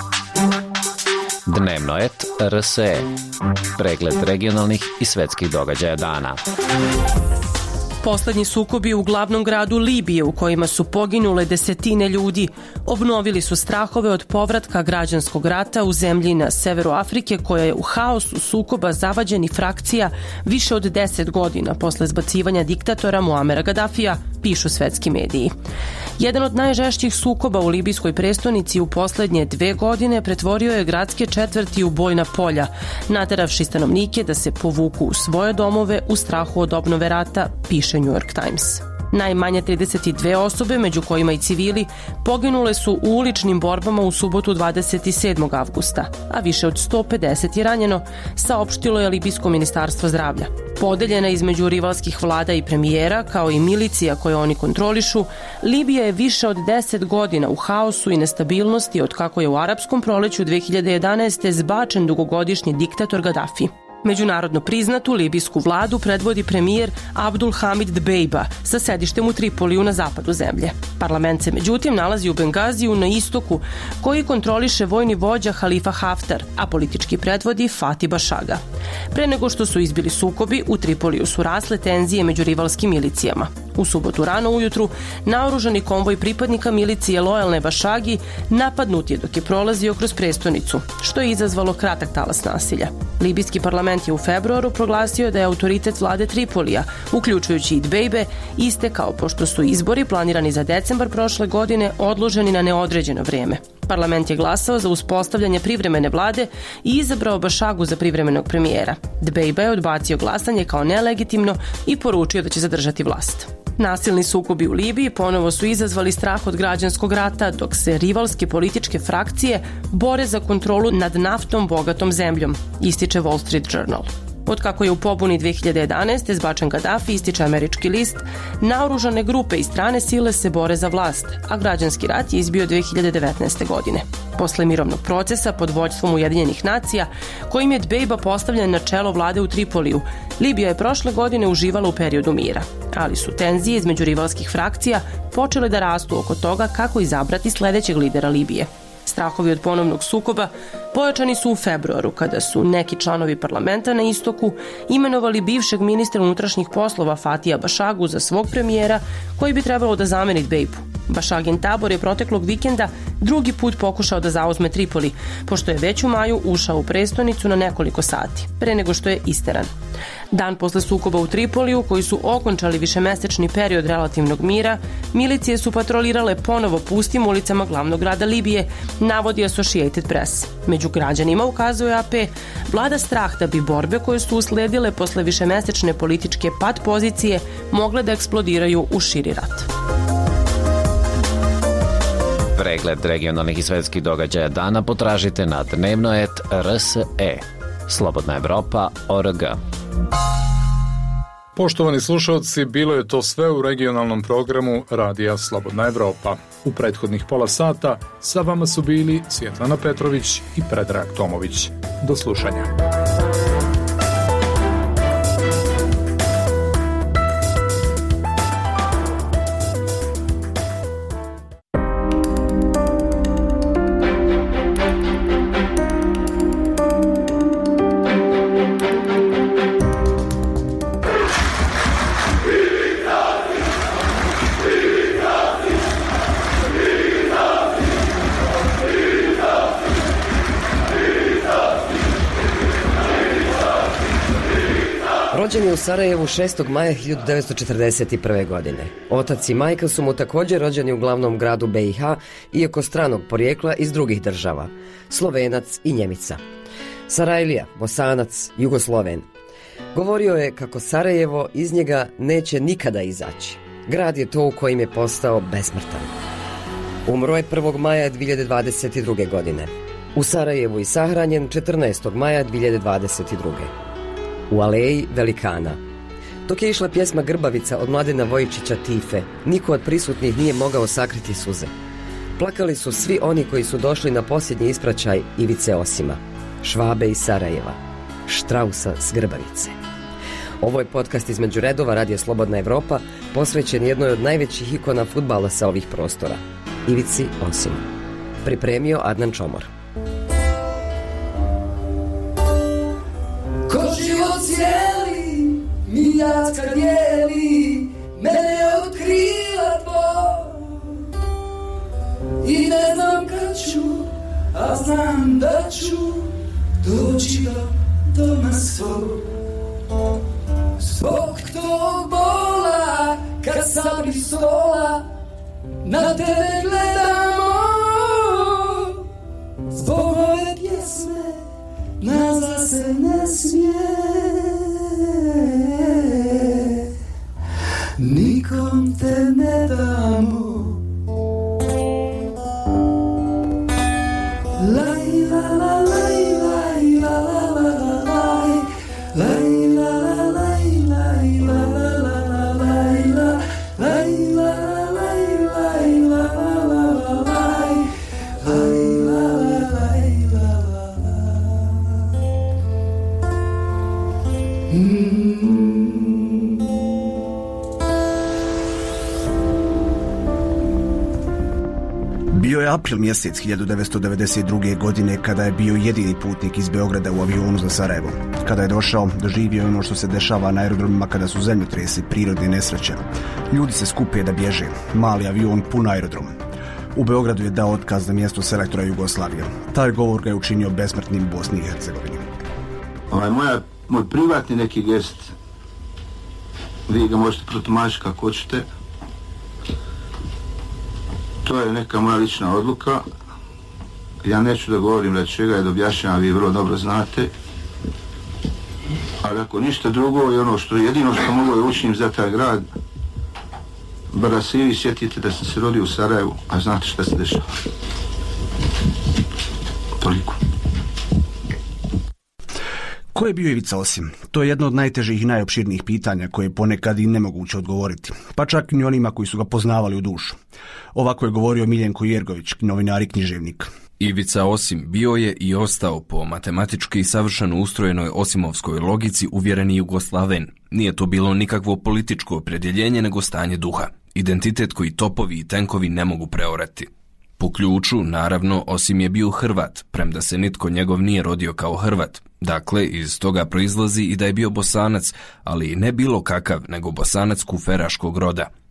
Dnevno et R S E. Pregled regionalnih i svetskih događaja dana. Poslednji sukobi u glavnom gradu Libije u kojima su poginule desetine ljudi obnovili su strahove od povratka građanskog rata u zemlji na severu Afrike koja je u haosu sukoba zavađenih frakcija više od deset godina posle zbacivanja diktatora Muamera Gadafija, pišu svetski mediji. Jedan od najžešćih sukoba u libijskoj prestonici u poslednje dve godine pretvorio je gradske četvrti u bojna polja, nateravši stanovnike da se povuku u svoje domove u strahu od obnove rata, piše New York Times. Najmanje trideset dve osobe, među kojima i civili, poginule su u uličnim borbama u subotu dvadeset sedmog avgusta, a više od sto pedeset je ranjeno, saopštilo je Libijsko ministarstvo zdravlja. Podeljena između rivalskih vlada i premijera, kao i milicija koje oni kontrolišu, Libija je više od deset godina u haosu i nestabilnosti od kako je u arapskom proleću dve hiljade jedanaeste. zbačen dugogodišnji diktator Gaddafi. Međunarodno priznatu libijsku vladu predvodi premijer Abdul Hamid Dbeiba sa sedištem u Tripoliju na zapadu zemlje. Parlament se međutim nalazi u Bengaziju na istoku, koji kontroliše vojni vođa Halifa Haftar, a politički predvodi Fatih Bashaga. Pre nego što su izbili sukobi, u Tripoliju su rasle tenzije među rivalskim milicijama. U subotu rano ujutru naoružani konvoj pripadnika milicije lojalne Bashagi napadnut je dok je prolazio kroz prestonicu, što je izazvalo kratak talas nasilja. Libijski parlament je u februaru proglasio da je autoritet vlade Tripolija, uključujući i Dbeibe, istekao pošto su izbori planirani za decembar prošle godine odloženi na neodređeno vreme. Parlament je glasao za uspostavljanje privremene vlade i izabrao Bashagu za privremenog premijera. Dbeiba je odbacio glasanje kao nelegitimno i poručio da će zadržati vlast. Nasilni sukobi u Libiji ponovo su izazvali strah od građanskog rata, dok se rivalske političke frakcije bore za kontrolu nad naftom bogatom zemljom, ističe Wall Street Journal. Od kako je u pobuni dve hiljade jedanaeste. zbačen Gaddafi, ističe američki list, naoružane grupe i strane sile se bore za vlast, a građanski rat je izbio dve hiljade devetnaeste. godine. Posle mirovnog procesa pod vođstvom Ujedinjenih nacija, kojim je Dbeiba postavljen na čelo vlade u Tripoliju, Libija je prošle godine uživala u periodu mira, ali su tenzije između rivalskih frakcija počele da rastu oko toga kako izabrati sledećeg lidera Libije. Strahovi od ponovnog sukoba pojačani su u februaru, kada su neki članovi parlamenta na istoku imenovali bivšeg ministra unutrašnjih poslova Fatija Bashagu za svog premijera, koji bi trebalo da zameni Dbeibu. Bašagin tabor je proteklog vikenda drugi put pokušao da zauzme Tripoli, pošto je već u maju ušao u prestonicu na nekoliko sati, pre nego što je isteran. Dan posle sukoba u Tripoliju, koji su okončali višemesečni period relativnog mira, milicije su patrolirale ponovo pustim ulicama glavnog grada Libije, navodi Associated Press. Među građanima, ukazuje A P, vlada strah da bi borbe koje su usledile posle višemesečne političke pad pozicije mogle da eksplodiraju u širi rat. Pregled regionalnih i svetskih događaja dana potražite na dnevnoet R S E. Slobodna Evropa точка org. Poštovani slušalci, bilo je to sve u regionalnom programu Radija Slobodna Evropa. U prethodnih pola sata sa vama su bili Svjetlana Petrović i Predrag Tomović. Do slušanja. Rođen je u Sarajevu šestog maja hiljadu devetsto četrdeset prve. godine. Otac i majka su mu također rođeni u glavnom gradu B i H, iako stranog porijekla iz drugih država, Slovenac i Njemica. Sarajlija, Bosanac, Jugosloven. Govorio je kako Sarajevo iz njega neće nikada izaći. Grad je to u kojim je postao besmrtan. Umro je prvog maja dvije hiljade dvadeset druge. godine. U Sarajevu i sahranjen četrnaestog maja dvije hiljade dvadeset druge. u aleji velikana. Dok je išla pjesma Grbavica od Mladena Vojičića Tife, niko od prisutnih nije mogao sakriti suze. Plakali su svi oni koji su došli na posljednji ispraćaj Ivice Osima, Švabe iz Sarajeva, Štrausa s Grbavice. Ovo je podcast između redova Radija Slobodna Evropa, posvećen jednoj od najvećih ikona fudbala sa ovih prostora, Ivici Osimu. Pripremio Adnan Čomor. Ko život cijeli, miljacka dijeli, mene od krila tvoj. I ne znam kad ću, a znam da ću doći do doma svoj. Zbog tog bola, kad sa pistola na tebe gledamo. Zbog ove pjesme nazad se ne smije. Nikom te ne damo. Laj, la, la, laj, laj, la, la, la, laj, laj, la, la, laj, laj, la, la, la, laj, la, laj, la, laj, laj, la, la, la, laj, laj, la, laj, la, la. Bio je april mjesec hiljadu devetsto devedeset druge. godine kada je bio jedini putnik iz Beograda u avionu za Sarajevo. Kada je došao, doživio ono što se dešava na aerodromima kada su zemljotresi, prirodne nesreće. Ljudi se skupe da bježe. Mali avion, pun aerodrom. U Beogradu je dao otkaz na mjesto selektora Jugoslavije. Taj govor ga je učinio besmrtnim u Bosni i Hercegovini. Ovaj, moja, moj privatni neki gest, vi ga možete protumačiti kako hoćete. To je neka moja lična odluka. Ja neću da govorim radi čega je da objašnjavam, vi vrlo dobro znate. Ali ako ništa drugo, i ono što jedino što mogu da učinim za taj grad, bar da se i vi sjetite da sam se rodio u Sarajevu, a znate šta se dešava. Toliko. Ko je bio Ivica Osim? To je jedno od najtežih i najopširnijih pitanja koje je ponekad i nemoguće odgovoriti, pa čak i onima koji su ga poznavali u dušu. Ovako je govorio Miljenko Jergović, novinar i književnik. Ivica Osim bio je i ostao po matematički savršeno ustrojenoj osimovskoj logici uvjereni Jugoslaven. Nije to bilo nikakvo političko opredjeljenje nego stanje duha, identitet koji topovi i tenkovi ne mogu preorati. Po ključu, naravno, Osim je bio Hrvat, premda se nitko njegov nije rodio kao Hrvat. Dakle, iz toga proizlazi i da je bio Bosanac, ali ne bilo kakav, nego Bosanac kuferaškog roda.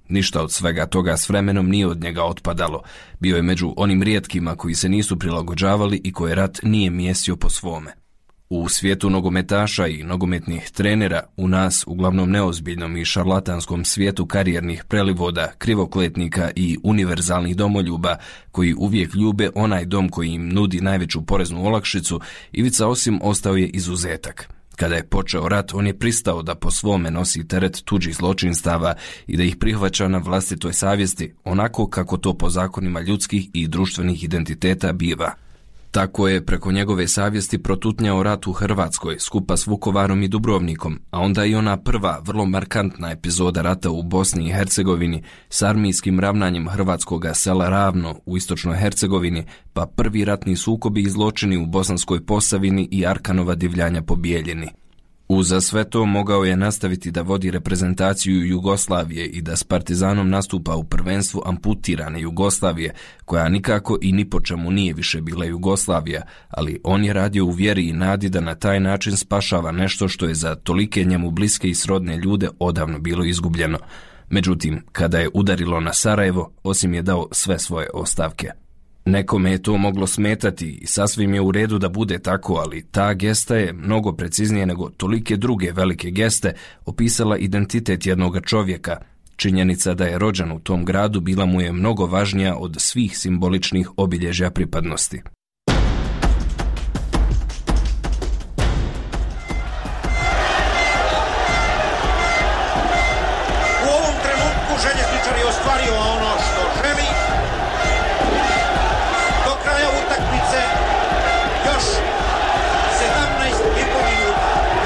Ništa od svega toga s vremenom nije od njega otpadalo. Bio je među onim rijetkima koji se nisu prilagođavali i koje rat nije mijesio po svome. U svijetu nogometaša i nogometnih trenera, u nas, uglavnom neozbiljnom i šarlatanskom svijetu karijernih prelivoda, krivokletnika i univerzalnih domoljuba, koji uvijek ljube onaj dom koji im nudi najveću poreznu olakšicu, Ivica Osim ostao je izuzetak. Kada je počeo rat, on je pristao da po svome nosi teret tuđih zločinstava i da ih prihvaća na vlastitoj savjesti, onako kako to po zakonima ljudskih i društvenih identiteta biva. Tako je preko njegove savjesti protutnjao rat u Hrvatskoj skupa s Vukovarom i Dubrovnikom, a onda i ona prva, vrlo markantna epizoda rata u Bosni i Hercegovini s armijskim ravnanjem hrvatskoga sela Ravno u istočnoj Hercegovini, pa prvi ratni sukobi i zločini u Bosanskoj Posavini i Arkanova divljanja po Bijeljini. Uza sve to mogao je nastaviti da vodi reprezentaciju Jugoslavije i da s Partizanom nastupa u prvenstvu amputirane Jugoslavije, koja nikako i ni po čemu nije više bila Jugoslavija, ali on je radio u vjeri i nadi da na taj način spašava nešto što je za tolike njemu bliske i srodne ljude odavno bilo izgubljeno. Međutim, kada je udarilo na Sarajevo, Osim je dao sve svoje ostavke. Nekome je to moglo smetati i sasvim je u redu da bude tako, ali ta gesta je mnogo preciznije nego tolike druge velike geste opisala identitet jednog čovjeka. Činjenica da je rođen u tom gradu bila mu je mnogo važnija od svih simboličnih obilježja pripadnosti. U ovom trenutku Željezničar je ostvario ono što želi. Do kraja utakmice još sedamnaest i po minuta.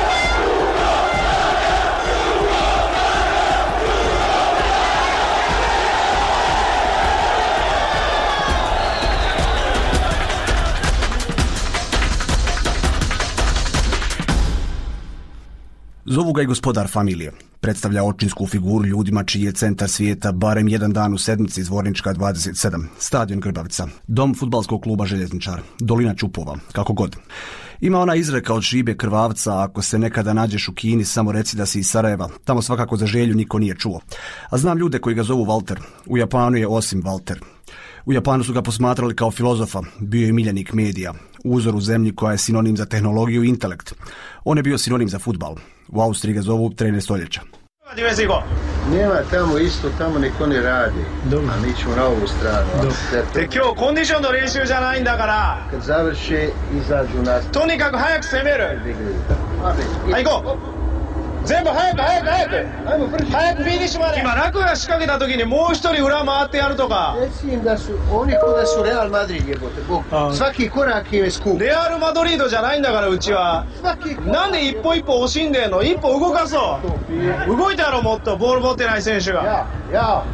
Zovu ga i gospodar familije. Predstavlja očinsku figuru ljudima čiji je centar svijeta barem jedan dan u sedmici Zvornička dvadeset sedam, stadion Grbavica, dom fudbalskog kluba Željezničar, dolina Ćupova, kako god. Ima ona izreka od šibe krvavca, ako se nekada nađeš u Kini, samo reci da si iz Sarajeva. Tamo svakako za Želju niko nije čuo. A znam ljude koji ga zovu Walter. U Japanu je Osim Walter. U Japanu su ga posmatrali kao filozofa, bio je miljenik medija, uzor u zemlji koja je sinonim za tehnologiju i intelekt. On je bio sinonim za fudbal. U Austriji ga zovu trener stoljeća. Nema tamo isto, tamo niko ne radi. A mi ćemo na ovu stranu. Te kyo kondition no renshuじゃないんだから。 Kad završe, izađu nas. とにかく早く攻める。はい、行こう。全部早く早く早く早くフィニッシュまで。今楽が仕掛けた時にもう一人裏回ってやるとか。 Reci im da su oni ko da su Real Madrid jebote. Svaki korak je skup. レアルマドリードじゃないんだからうちは。なんで一歩一歩惜しんでんの。一歩動かそう。動いたやろもっとボール持ってない選手が。やや。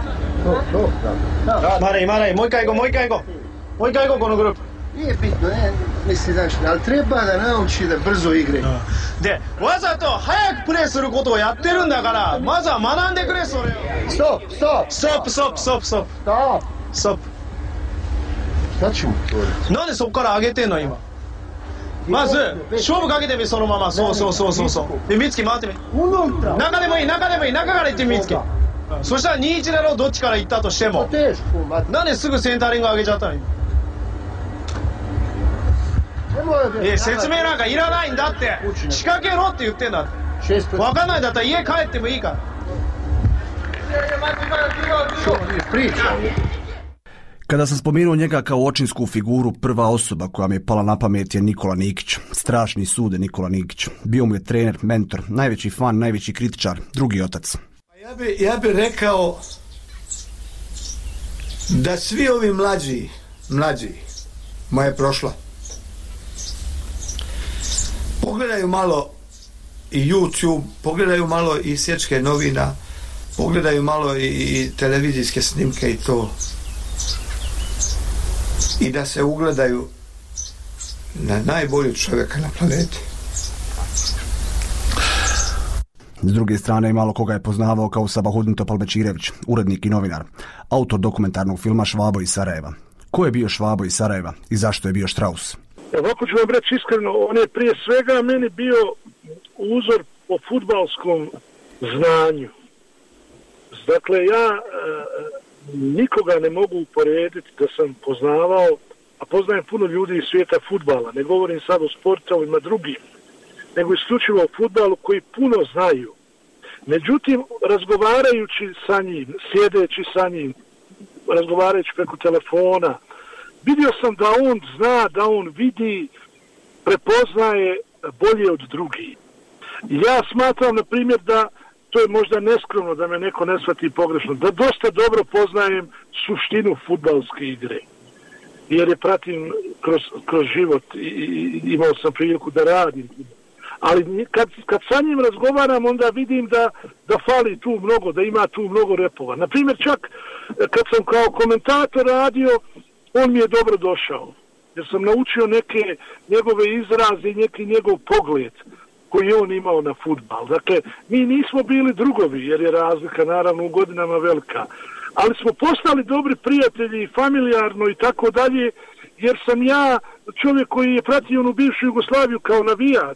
まだいまだいもう一回行こうもう一回行こう。もう一回行こうこのグループ。 Nije bitno, ne, mislim, znači, ali treba da nauči da brzo igre. で、わざと早くプレーすることをやってるんだから、まずは学んでくれ、それを。 ストップ、ストップ。 ストップ、ストップ、ストップ、ストップ。ストップ。 Šta ćemo to? なんでそこから上げてんの、今。まず、勝負かけてみ、そのまま。そうそうそうそうそう。で、美月回ってみ。中でもいい、中でもいい、中から行ってみ、美月。そしたらにいちだろう、どっちから行ったとしても。なんですぐセンタリング上げちゃったの、今。え説明なんかいらないんだって仕掛けろって言ってんだって分かんないだったら家帰ってもいいから Kada sam spomenuo njega kao očinsku figuru, prva osoba koja mi je pala na pamet je Nikola Nikić. Strašni sude Nikola Nikić. Bio mu je trener, mentor, najveći fan, najveći kritičar, drugi otac. Ja bi, ja bi rekao da svi ovi mlađi, mlađi, moja prošla, pogledaju malo i YouTube, pogledaju malo i sječke novina, pogledaju malo i, i televizijske snimke i to. I da se ugledaju na najboljeg čovjeka na planeti. S druge strane, malo koga je poznavao kao Sabahudin Topalbečirević, urednik i novinar, autor dokumentarnog filma Švabo iz Sarajeva. Ko je bio Švabo iz Sarajeva i zašto je bio Strauss? Ovako ću vam reći iskreno, on je prije svega meni bio uzor po fudbalskom znanju. Dakle, ja e, nikoga ne mogu uporediti da sam poznavao, a poznajem puno ljudi iz svijeta fudbala, ne govorim sad o sportovima drugim, nego isključivo o fudbalu koji puno znaju. Međutim, razgovarajući sa njim, sjedeći sa njim, razgovarajući preko telefona, vidio sam da on zna, da on vidi, prepoznaje bolje od drugih. Ja smatram, na primjer, da to je možda neskromno, da me neko ne shvati pogrešno, da dosta dobro poznajem suštinu fudbalske igre. Jer je pratim kroz, kroz život i, i imao sam priliku da radim. Ali kad, kad sa njim razgovaram, onda vidim da, da fali tu mnogo, da ima tu mnogo repova. Naprimjer, čak kad sam kao komentator radio, on mi je dobro došao. Jer sam naučio neke njegove izraze i neki njegov pogled koji je on imao na fudbal. Dakle, mi nismo bili drugovi, jer je razlika naravno u godinama velika. Ali smo postali dobri prijatelji, familijarno i tako dalje, jer sam ja čovjek koji je pratio onu bivšu Jugoslaviju kao navijač,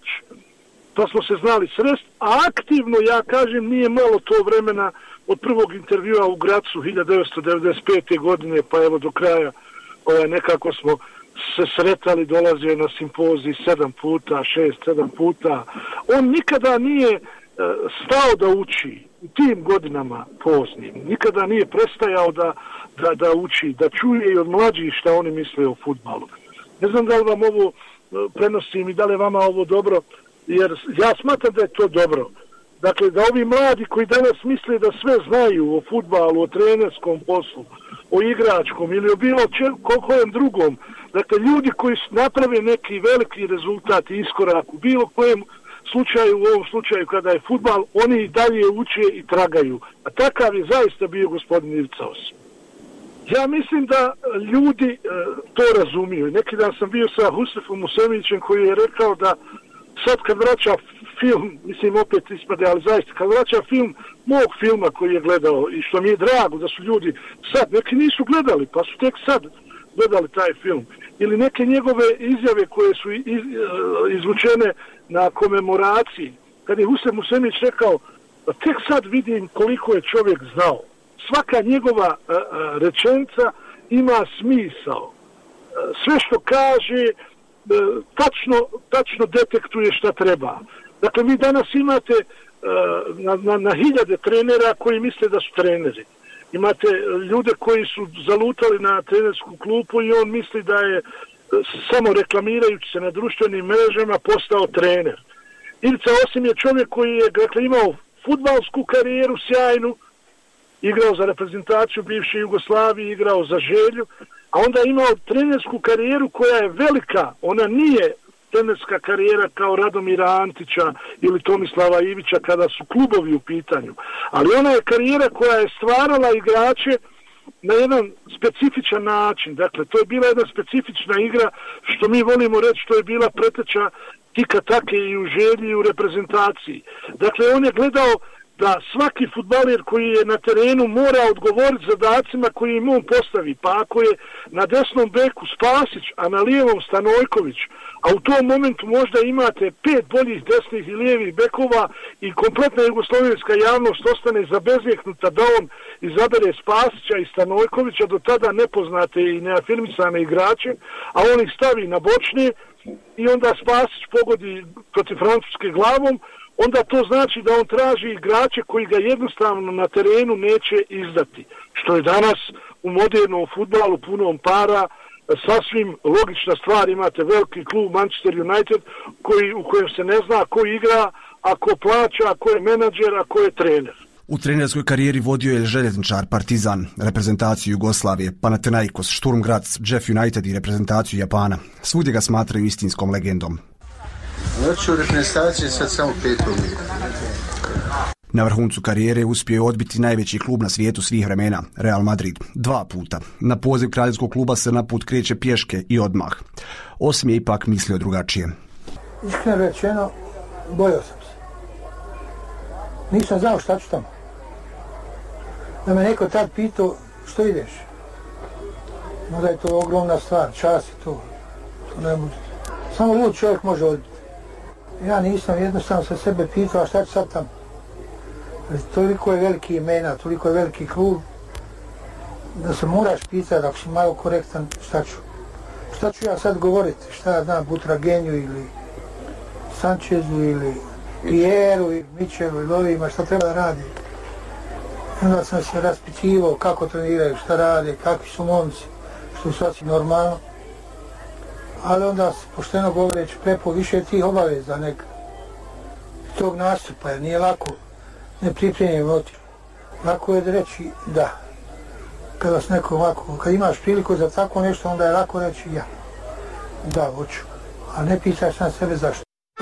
pa smo se znali srest, a aktivno, ja kažem, nije malo to vremena od prvog intervjua u Gracu hiljadu devetsto devedeset pete. godine, pa evo do kraja ovaj, nekako smo se sretali, dolazio na simpozij sedam puta, šest, sedam puta. On nikada nije e, stao da uči u tim godinama poznim. Nikada nije prestajao da, da, da uči, da čuje i od mlađih šta oni misle o fudbalu. Ne znam da li vam ovo prenosim i da li je vama ovo dobro, jer ja smatram da je to dobro. Dakle, da ovi mladi koji danas misle da sve znaju o fudbalu, o trenerskom poslu, o igračkom ili o bilo kojem drugom, dakle, ljudi koji naprave neki veliki rezultat i iskorak u bilo kojem slučaju, u ovom slučaju kada je fudbal, oni i dalje uče i tragaju. A takav je zaista bio gospodin Ivica Osip. Ja mislim da ljudi e, to razumiju. Neki dan sam bio sa Husefom Musemićem koji je rekao da sad kad vraća film, mislim opet ispade, ali zaista kad vraća film mog filma koji je gledao i što mi je drago da su ljudi sad, neki nisu gledali pa su tek sad gledali taj film, ili neke njegove izjave koje su iz, iz, izvučene na komemoraciji, kad je Husef Musemić rekao da tek sad vidim koliko je čovjek znao. Svaka njegova a, a, rečenica ima smisao. A, sve što kaže a, tačno, tačno detektuje šta treba. Dakle, vi danas imate a, na, na, na hiljade trenera koji misle da su treneri. Imate ljude koji su zalutali na trenersku klupu i on misli da je samo reklamirajući se na društvenim mrežama postao trener. Ivica Osip je čovjek koji je, dakle, imao fudbalsku karijeru sjajnu, igrao za reprezentaciju bivše Jugoslavije, igrao za Želju, a onda je imao trenersku karijeru koja je velika. Ona nije trenerska karijera kao Radomira Antića ili Tomislava Ivića kada su klubovi u pitanju. Ali ona je karijera koja je stvarala igrače na jedan specifičan način. Dakle, to je bila jedna specifična igra, što mi volimo reći, što je bila preteča tika take i u Želji i u reprezentaciji. Dakle, on je gledao da svaki fudbaler koji je na terenu mora odgovoriti zadacima koji im on postavi. Pa ako je na desnom beku Spasić, a na lijevom Stanojković, a u tom momentu možda imate pet boljih desnih i lijevih bekova i kompletna jugoslovenska javnost ostane zabezjeknuta da on izabere Spasića i Stanojkovića, do tada nepoznate i neafirmisane igrače, a on ih stavi na bočne i onda Spasić pogodi protiv Francuske glavom, onda to znači da on traži igrače koji ga jednostavno na terenu neće izdati. Što je danas u modernom fudbalu punom para sasvim logična stvar. Imate veliki klub Manchester United koji, u kojem se ne zna ko igra, a ko plaća, a ko je menadžer, a ko je trener. U trenerskoj karijeri vodio je željezničar, Partizan, reprezentaciju Jugoslavije, Panathinaikos, Sturm Graz, Jeff United i reprezentaciju Japana. Svugdje ga smatraju istinskom legendom. Znači u reprezentaciji sad samo petom ligu. Na vrhuncu karijere uspio je odbiti najveći klub na svijetu svih vremena, Real Madrid, dva puta. Na poziv kraljevskog kluba se na put kreće pješke i odmah. Osim je ipak mislio drugačije. Iskreno rečeno, bojao sam se. Nisam znao šta ću tamo. Da me neko tad pitao što ideš. Možda je to ogromna stvar, čast je to. To ne može. Samo lud čovjek može odbiti. Ja nisam, jednostavno sa sebe pitao, a šta ću sad tamo? Toliko je veliki imena, toliko je veliki klub, da se moraš pitati, ako si malo korektan, šta ću? Šta ću ja sad govoriti? Šta ja znam, Butragenju ili Sančezu ili Pieru ili Mičelu ili ovima, šta treba da radi? Onda sam se raspitivao kako treniraju, šta rade, kakvi su momci, što je sasvim normalno. Ali onda se, pošteno govoreći, prepo više tih obaveza nek tog nastupa, jer nije lako nepripremljen otići. Lako je da reći da. Kad vas neko ovako, kad imaš priliku za tako nešto, onda je lako reći ja. Da, hoću. A ne pitaš na sebe zašto.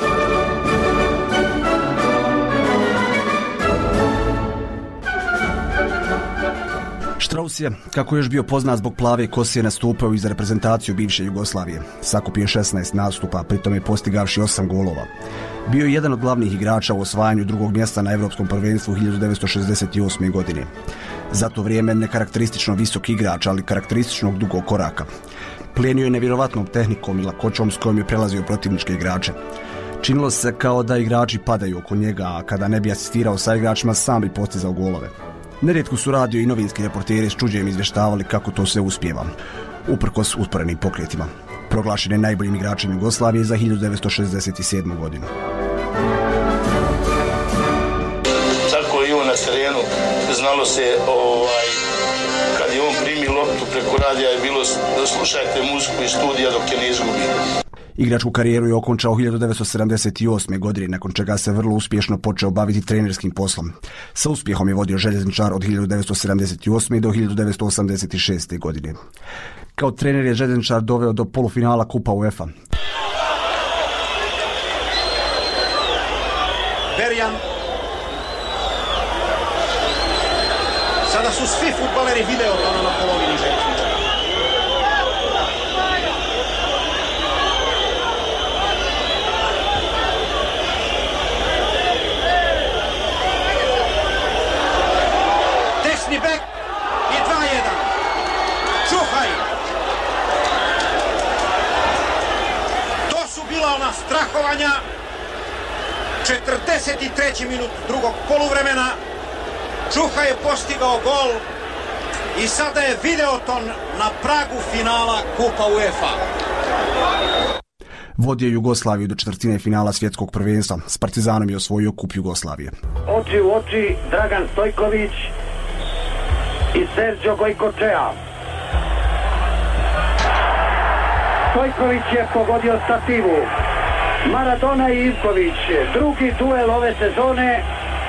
Strauss je, kako je još bio poznat zbog plave kose, nastupao i za reprezentaciju bivše Jugoslavije. Sakupio šesnaest nastupa, pritom je postigavši osam golova. Bio je jedan od glavnih igrača u osvajanju drugog mjesta na Evropskom prvenstvu hiljadu devetsto šezdeset osme. godine. Za to vrijeme nekarakteristično visok igrač, ali karakterističnog dugog koraka. Plijenio je nevjerovatnom tehnikom i lakoćom s kojom je prelazio protivničke igrače. Činilo se kao da igrači padaju oko njega, a kada ne bi asistirao sa igračima, sam bi postizao golove. Nerijetko su radio i novinski reporteri s čuđenjem izvještavali kako to sve uspijeva, uprkos usporenim pokretima. Proglašen je najboljim igračem Jugoslavije za hiljadu devetsto šezdeset sedmu. godinu. Tako je i on na terenu, znalo se ovaj, kad je on primi loptu preko radija je bilo da slušajte muziku iz studija dok je ne izgubi. Igračku karijeru je okončao hiljadu devetsto sedamdeset osme. godine, nakon čega se vrlo uspješno počeo baviti trenerskim poslom. Sa uspjehom je vodio Željezničar od hiljadu devetsto sedamdeset osme. do hiljadu devetsto osamdeset šeste. godine. Kao trener je Željezničar doveo do polufinala Kupa UEFA. Berjan. Sada su svi fudbaleri video ono na polovini Željezničara. Desni bek i dva jedan. Čuhaj. To su bila ona strahovanja. četrdeset treći minut drugog poluvremena. Čuha je postigao gol i sada je Videoton na pragu finala Kupa UEFA. Vodio Jugoslaviju do četvrtine finala svjetskog prvenstva. S Partizanom je osvojio Kup Jugoslavije. Oči u oči Dragan Stojković i Sergio Gojkočea. Stojković je pogodio stativu. Maradona i Ivković, drugi duel ove sezone.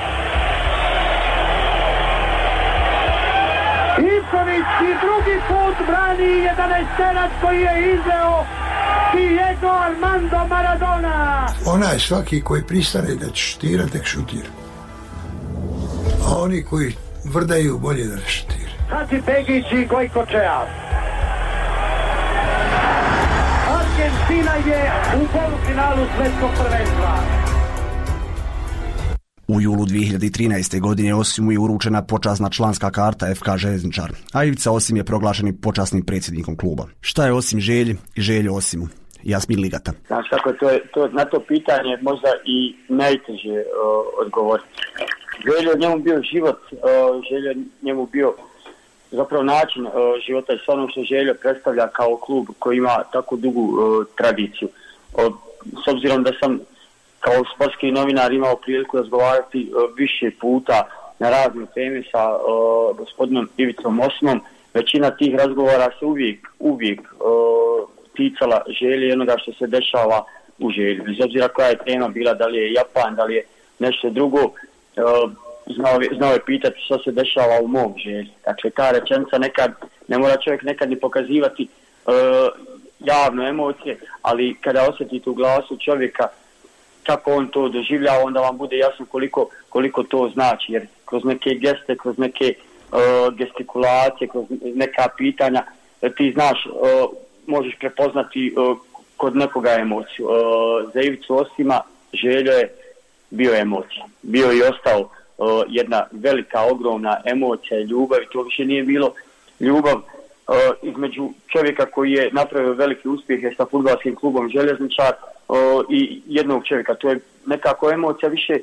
Ivković i drugi put brani jedanaesterac koji je izveo Diego Armando Maradona. Onaj svaki koji pristane da će šutira, tek šutira. A oni koji vrdaju, bolje da ne šutira. Hadži Begić i Gojkočea. Argentina je u polufinalu svjetskog prvenstva. U julu dvije hiljade trinaeste. godine Osimu je uručena počasna članska karta F K Željezničar, a Ivica Osim je proglašen počasnim predsjednikom kluba. Šta je Osim Želji i Željo Osimu? Jasmin Ligata. Znaš kako to je, to, na to pitanje možda i najteže uh, odgovoriti. Željo njemu bio život, uh, Željo njemu bio zapravo način uh, života i sve ono što Željo predstavlja kao klub koji ima tako dugu uh, tradiciju. Uh, s obzirom da sam kao sportski novinar imao priliku razgovarati uh, više puta na razne teme sa uh, gospodinom Ivicom Osimom, većina tih razgovora se uvijek, uvijek uh, ticala Želje i onoga što se dešava u Želji. Bez obzira koja je tema bila, da li je Japan, da li je nešto drugo, uh, znao, znao je pitati što se dešava u mom Želji. Dakle, ta rečenica nekad, ne mora čovjek nekad ni pokazivati uh, javno emocije, ali kada osjetite u glasu čovjeka kako on to doživljava, onda vam bude jasno koliko, koliko to znači, jer kroz neke geste, kroz neke uh, gestikulacije, kroz neka pitanja, ti znaš, uh, možeš prepoznati uh, kod nekoga emociju. Uh, za Ivicu Osima Željo je bio emocija. Bio i ostao uh, jedna velika, ogromna emocija i ljubav, i to više nije bilo ljubav uh, između čovjeka koji je napravio velike uspjehe sa fudbalskim klubom Željezničar uh, i jednog čovjeka. To je nekako emocija više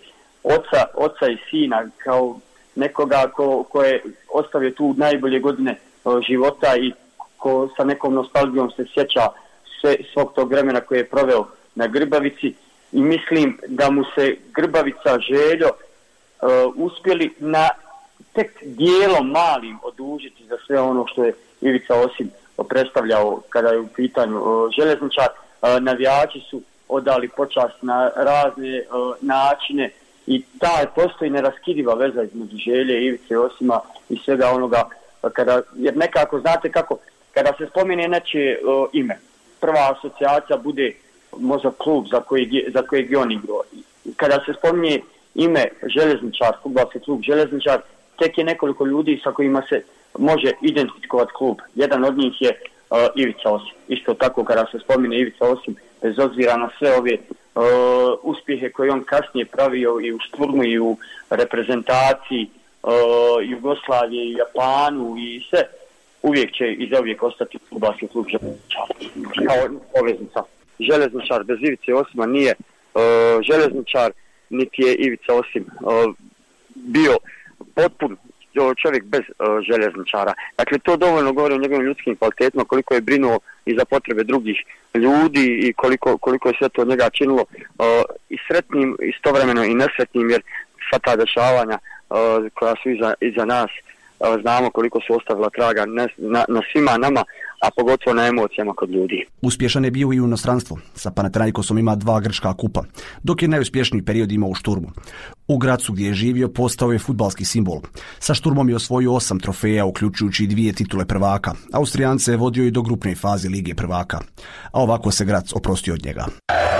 oca, oca i sina, kao nekoga ko, ko je ostavio tu najbolje godine života i ko sa nekom nostalgijom se sjeća sve, svog tog vremena koje je proveo na Grbavici, i mislim da mu se Grbavica, Željo uh, uspjeli na tek dijelom malim odužiti za sve ono što je Ivica Osim predstavljao kada je u pitanju uh, željezničar. Uh, navijači su odali počast na razne uh, načine i ta postoji neraskidiva veza između Želje, Ivice Osima i svega onoga, kada, jer nekako znate kako, kada se spomene nečije uh, ime, prva asocijacija bude možda klub za kojeg, za kojeg je on igrao. Kada se spominje ime željezničar, fudbalski klub željezničar, tek je nekoliko ljudi sa kojima se može identifikovati klub. Jedan od njih je uh, Ivica Osim. Isto tako kada se spomine Ivica Osim, bez obzira na sve ove uh, uspjehe koje on kasnije pravio i u Šturmu i u reprezentaciji uh, Jugoslavije i Japanu i sve, uvijek će i za uvijek ostati fudbalski klub željezničar kao poveznica. Željezničar bez Ivice Osima nije uh, željezničar, niti je Ivica Osim uh, bio potpun čovjek bez uh, željezničara. Dakle, to dovoljno govori o njegovim ljudskim kvalitetima, koliko je brinuo i za potrebe drugih ljudi i koliko, koliko je sve to od njega činilo uh, i sretnim, istovremeno i nesretnim, jer sva ta dešavanja uh, koja su iza, iza nas, uh, znamo koliko su ostavila traga na, na, na svima nama, a pogotovo na emocijama kod ljudi. Uspješan je bio i u inostranstvu. Sa Panathinaikosom ima dva grčka kupa, dok je najuspješniji period imao u Šturmu. U Gracu gdje je živio postao je fudbalski simbol. Sa Šturmom je osvojio osam trofeja, uključujući dvije titule prvaka. Austrijance je vodio i do grupne faze Lige prvaka. A ovako se Grac oprostio od njega.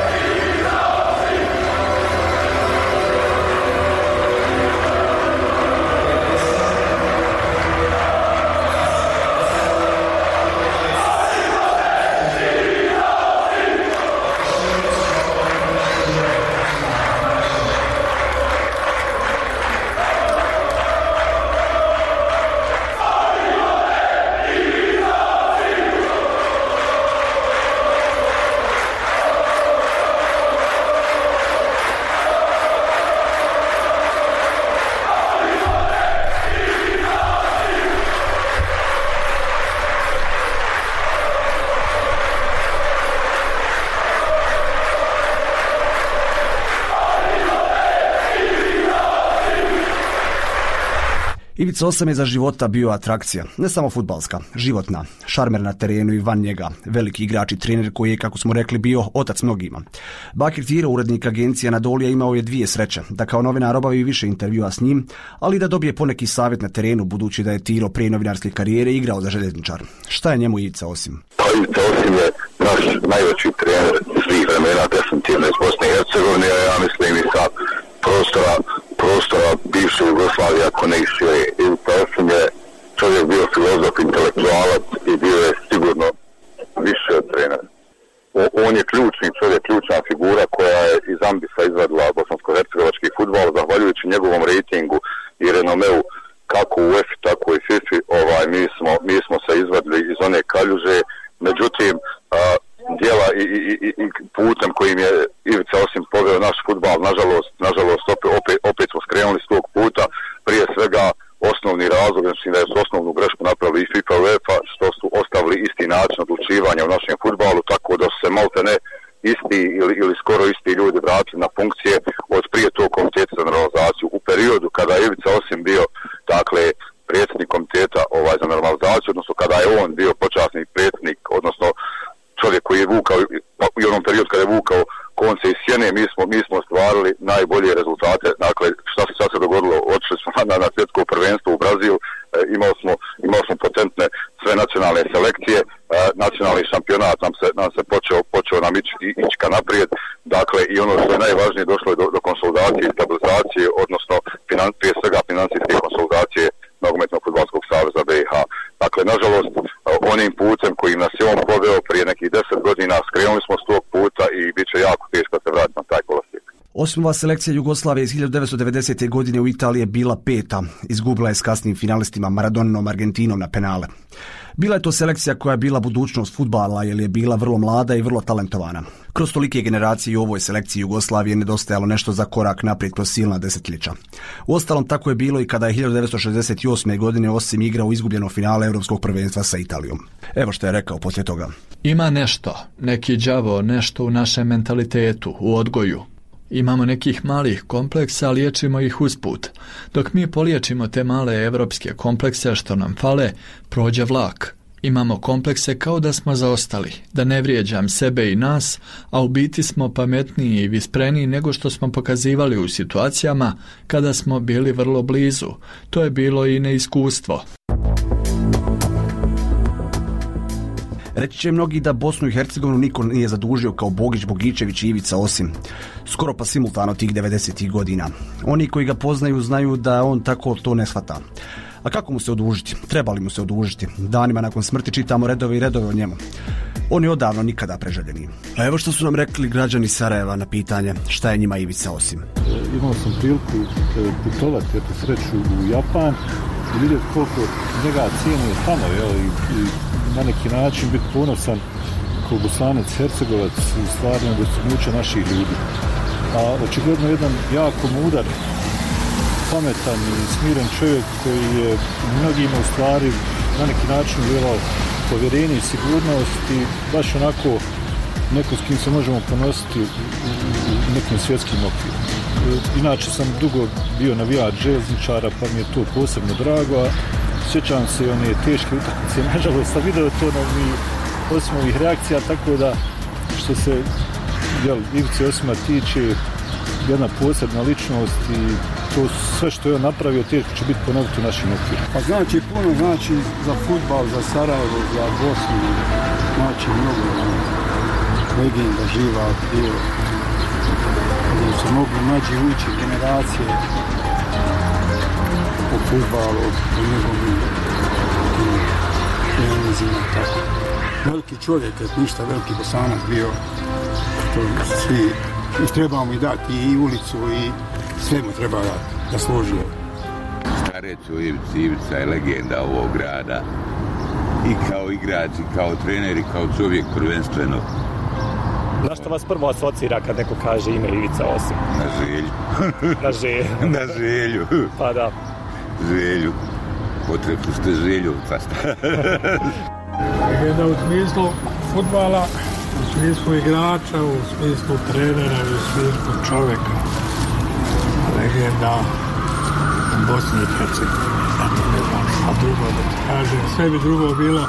Ivica Osam je za života bio atrakcija, ne samo fudbalska, životna, šarmer na terenu i van njega, veliki igrač i trener koji je, kako smo rekli, bio otac mnogima. Bakir Tiro, urednik agencije Anadolija, imao je dvije sreće, da kao novinar obavi više intervjua s njim, ali da dobije poneki savjet na terenu, budući da je Tiro prije novinarske karijere igrao za željezničar. Šta je njemu Ivica Osim? Pa Ivica Osim je naš najveći trener svih vremena, definitivno iz Bosne i Hercegovine, a ja mislim i sa prostora prostora bivše Jugoslavije, ako ne i šire. Ivica Osim je čovjek bio filozof, intelektualac i bio je sigurno više od trenera. On je ključni čovjek, ključna figura koja je iz ambisa izvadila bosansko-hercegovački fudbal, zahvaljujući njegovom rejtingu i renomeu kako u UEFA tako i FIFA, ovaj, mi, smo, mi smo se izvadili iz one kaljuže, međutim a, dijela i, i, i, i putem kojim je Ivica Osim poveo naš fudbal, nažalost, nažalost opet, opet, opet smo skrenuli s tog puta, prije svega osnovni razlog, znači da je su osnovnu grešku napravili i FIFA i UEFA, što su ostavili isti način odlučivanja u našem fudbalu, tako da su se malte ne isti ili, ili skoro isti ljudi vratili na funkcije od prije tog komiteta za normalizaciju. U periodu kada je Ivica Osim bio, dakle, predsjednik komiteta ovaj, za normalizaciju, odnosno kada je on bio počasni predsjednik, odnosno čovjek koji je vukao, i onom periodu kada je vukao konce iz sjene, mi smo, mi smo ostvarili najbolje rezultate. Dakle, šta se sad se dogodilo, odšli smo na, na svjetsko prvenstvo u Brazil, e, imali smo, imali smo potentne sve nacionalne selekcije, e, nacionalni šampionat nam se, nam se počeo, počeo nam ići, ići ka naprijed, dakle, i ono što je najvažnije, došlo je do, do konsolidacije i stabilizacije, odnosno finan, prije svega financijske konsolidacije Nogometnog fudbalskog saveza B i H. Dakle, nažalost, onim putem kojim nas je on poveo prije nekih deset godina, skrenuli smo s tog puta i bit će jako teško se vratiti na taj kolosijek. Osmova selekcija Jugoslavije iz hiljadu devetsto devedesete. godine u Italiji je bila peta. Izgubila je s kasnim finalistima Maradonom Argentinom na penale. Bila je to selekcija koja je bila budućnost fudbala jer je bila vrlo mlada i vrlo talentovana. Kroz tolike generacije i u ovoj selekciji Jugoslavije nedostajalo nešto za korak naprijed kroz silna desetljeća. Uostalom, tako je bilo i kada je hiljadu devetsto šezdeset osme. godine Osim igrao izgubljeno finale Europskog prvenstva sa Italijom. Evo što je rekao poslije toga. Ima nešto, neki đavo, nešto u našem mentalitetu, u odgoju. Imamo nekih malih kompleksa, liječimo ih usput. Dok mi poliječimo te male evropske komplekse što nam fale, prođe vlak. Imamo komplekse kao da smo zaostali, da ne vrijeđam sebe i nas, a u biti smo pametniji i vispreniji nego što smo pokazivali u situacijama kada smo bili vrlo blizu. To je bilo i neiskustvo. Reći će mnogi da Bosnu i Hercegovinu niko nije zadužio kao Bogić, Bogičević i Ivica Osim. Skoro pa simultano tih devedesetih godina. Oni koji ga poznaju znaju da on tako to ne shvata. A kako mu se odužiti? Trebali mu se odužiti. Danima nakon smrti čitamo redove i redove o njemu. On je odavno nikada preželjeni. A evo što su nam rekli građani Sarajeva na pitanje šta je njima Ivica Osim. E, imao sam priliku e, putovati, eto sreću u Japan i vidjeti koliko njega cijene tamo, jel, i, i na neki način biti ponosan kao Bosanac, Hercegovac u stvarnom dostignuća naših ljudi. A očigledno jedan jako mudar, pametan i smiren čovjek koji je mnogima u stvari na neki način vjerovao povjerenje i sigurnost i baš onako neko s kim se možemo ponositi u, u nekim svjetskim okvirom. Inače sam dugo bio navijač željezničara pa mi je to posebno drago, a sjećam se one teške utakmice, nažalost sam video to na mi osim ovih reakcija, tako da što se jel, Ivice Osima tiče jedna posebna ličnost i to sve što je on napravio teško će biti ponoviti u našim okvirima. Pa znači puno znači za fudbal, za Sarajevo, za Bosnu, znači mnogo legenda živa bio, gdje su mogli mlađi ući generacije po fudbalu, po njegovim trenizima, tako. Veliki čovjek, ništa veliki Bosanac bio, to svi i trebamo i dati i ulicu i sve mu treba dati, da služi. Starec u Ivici, Ivica je legenda ovog grada. I kao igrač, i kao trener, i kao čovjek prvenstveno. Na što vas prvo asocira kad neko kaže ime Ivica Osim? Na želju. Na želju. Na želju. Pa da. Želju. Potrebno ste željovca. Legenda u smislu fudbala, u smislu igrača, u smislu trenera, u smislu čovjeka. Legenda u Bosni i Hercegovini. Ne znam šta drugo da ti kažem. Sve bi drugo bilo.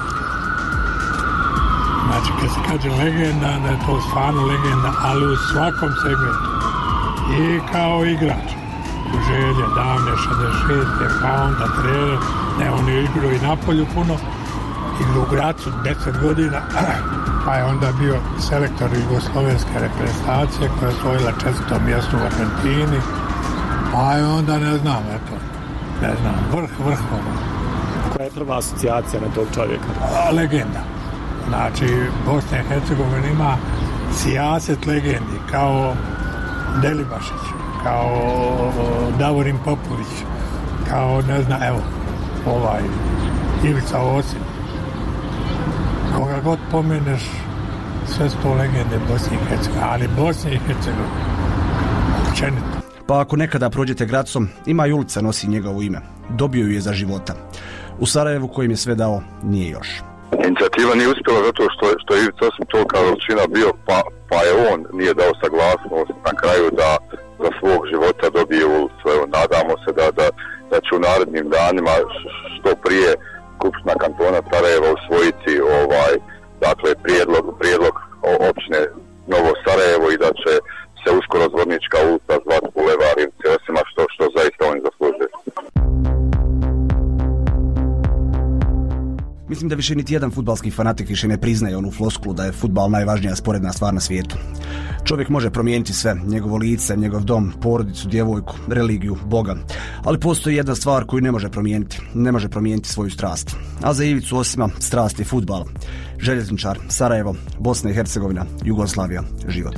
Znači, kad se kaže legenda, da je to stvarno legenda, ali u svakom segmentu. I kao igrač. U želje, davne, šezdeset šeste, pa onda trener. Ne, on je igrao i na polju puno. Igrao u Gracu deset godina. Pa je onda bio selektor jugoslovenske reprezentacije koja je osvojila četvrto mjesto u Argentini. Pa je onda, ne znam, eto, ne znam, vrh vrhova. Koja je prva asocijacija na tog čovjeka? A, legenda. Znači, Bosna i Hercegovina ima sijaset legendi, kao Delibašić, kao Davorin Popović, kao, ne znam, evo, ovaj, Ivica Osim. Koga god pomeneš, sve su to legende Bosne i Hercegovine, ali Bosne i Hercegovine, općenito. Pa ako nekada prođete Gracom, ima i ulica nosi njegovo ime. Dobio ju je za života. U Sarajevu kojim je sve dao, nije još. Inicijativa nije uspjela zato što, što je Ivica Osim tolika veličina bio, pa, pa je on nije dao saglasnost na kraju da za svog života dobije ulicu. Evo, nadamo se da, da, da će u narednim danima što prije Skupština kantona Sarajeva usvojiti ovaj, dakle, prijedlog, prijedlog općine Novo Sarajevo i da će se uskoro Zvornička ulica zvati Bulevar Ivice Osima, što, što zaista oni zaslužuju. Mislim da više niti jedan fudbalski fanatik više ne priznaje onu floskulu da je fudbal najvažnija sporedna stvar na svijetu. Čovjek može promijeniti sve, njegovo lice, njegov dom, porodicu, djevojku, religiju, Boga. Ali postoji jedna stvar koju ne može promijeniti. Ne može promijeniti svoju strast. A za Ivicu Osima strast je fudbal. Željezničar, Sarajevo, Bosna i Hercegovina, Jugoslavija, život.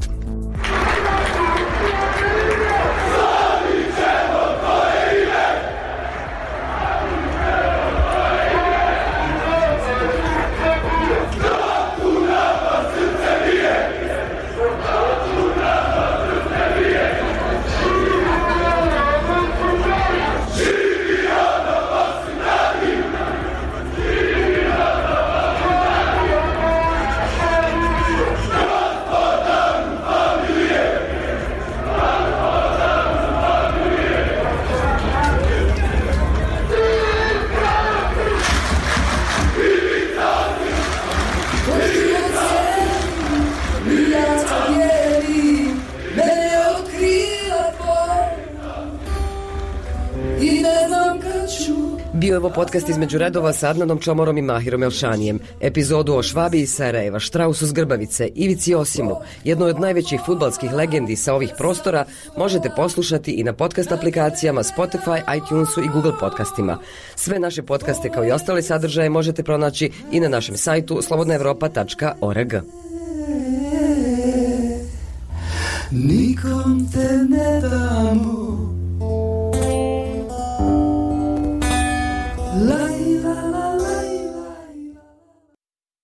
Bio je ovo podcast između redova sa Adnanom Čomorom i Mahirom Elšanijem. Epizodu o Švabi iz Sarajeva, Štrausu s Grbavice, Ivici Osimu, jednoj od najvećih fudbalskih legendi sa ovih prostora, možete poslušati i na podcast aplikacijama Spotify, iTunesu i Google podcastima. Sve naše podcaste kao i ostale sadržaje možete pronaći i na našem sajtu slobodna evropa tačka org. Nikom te ne dam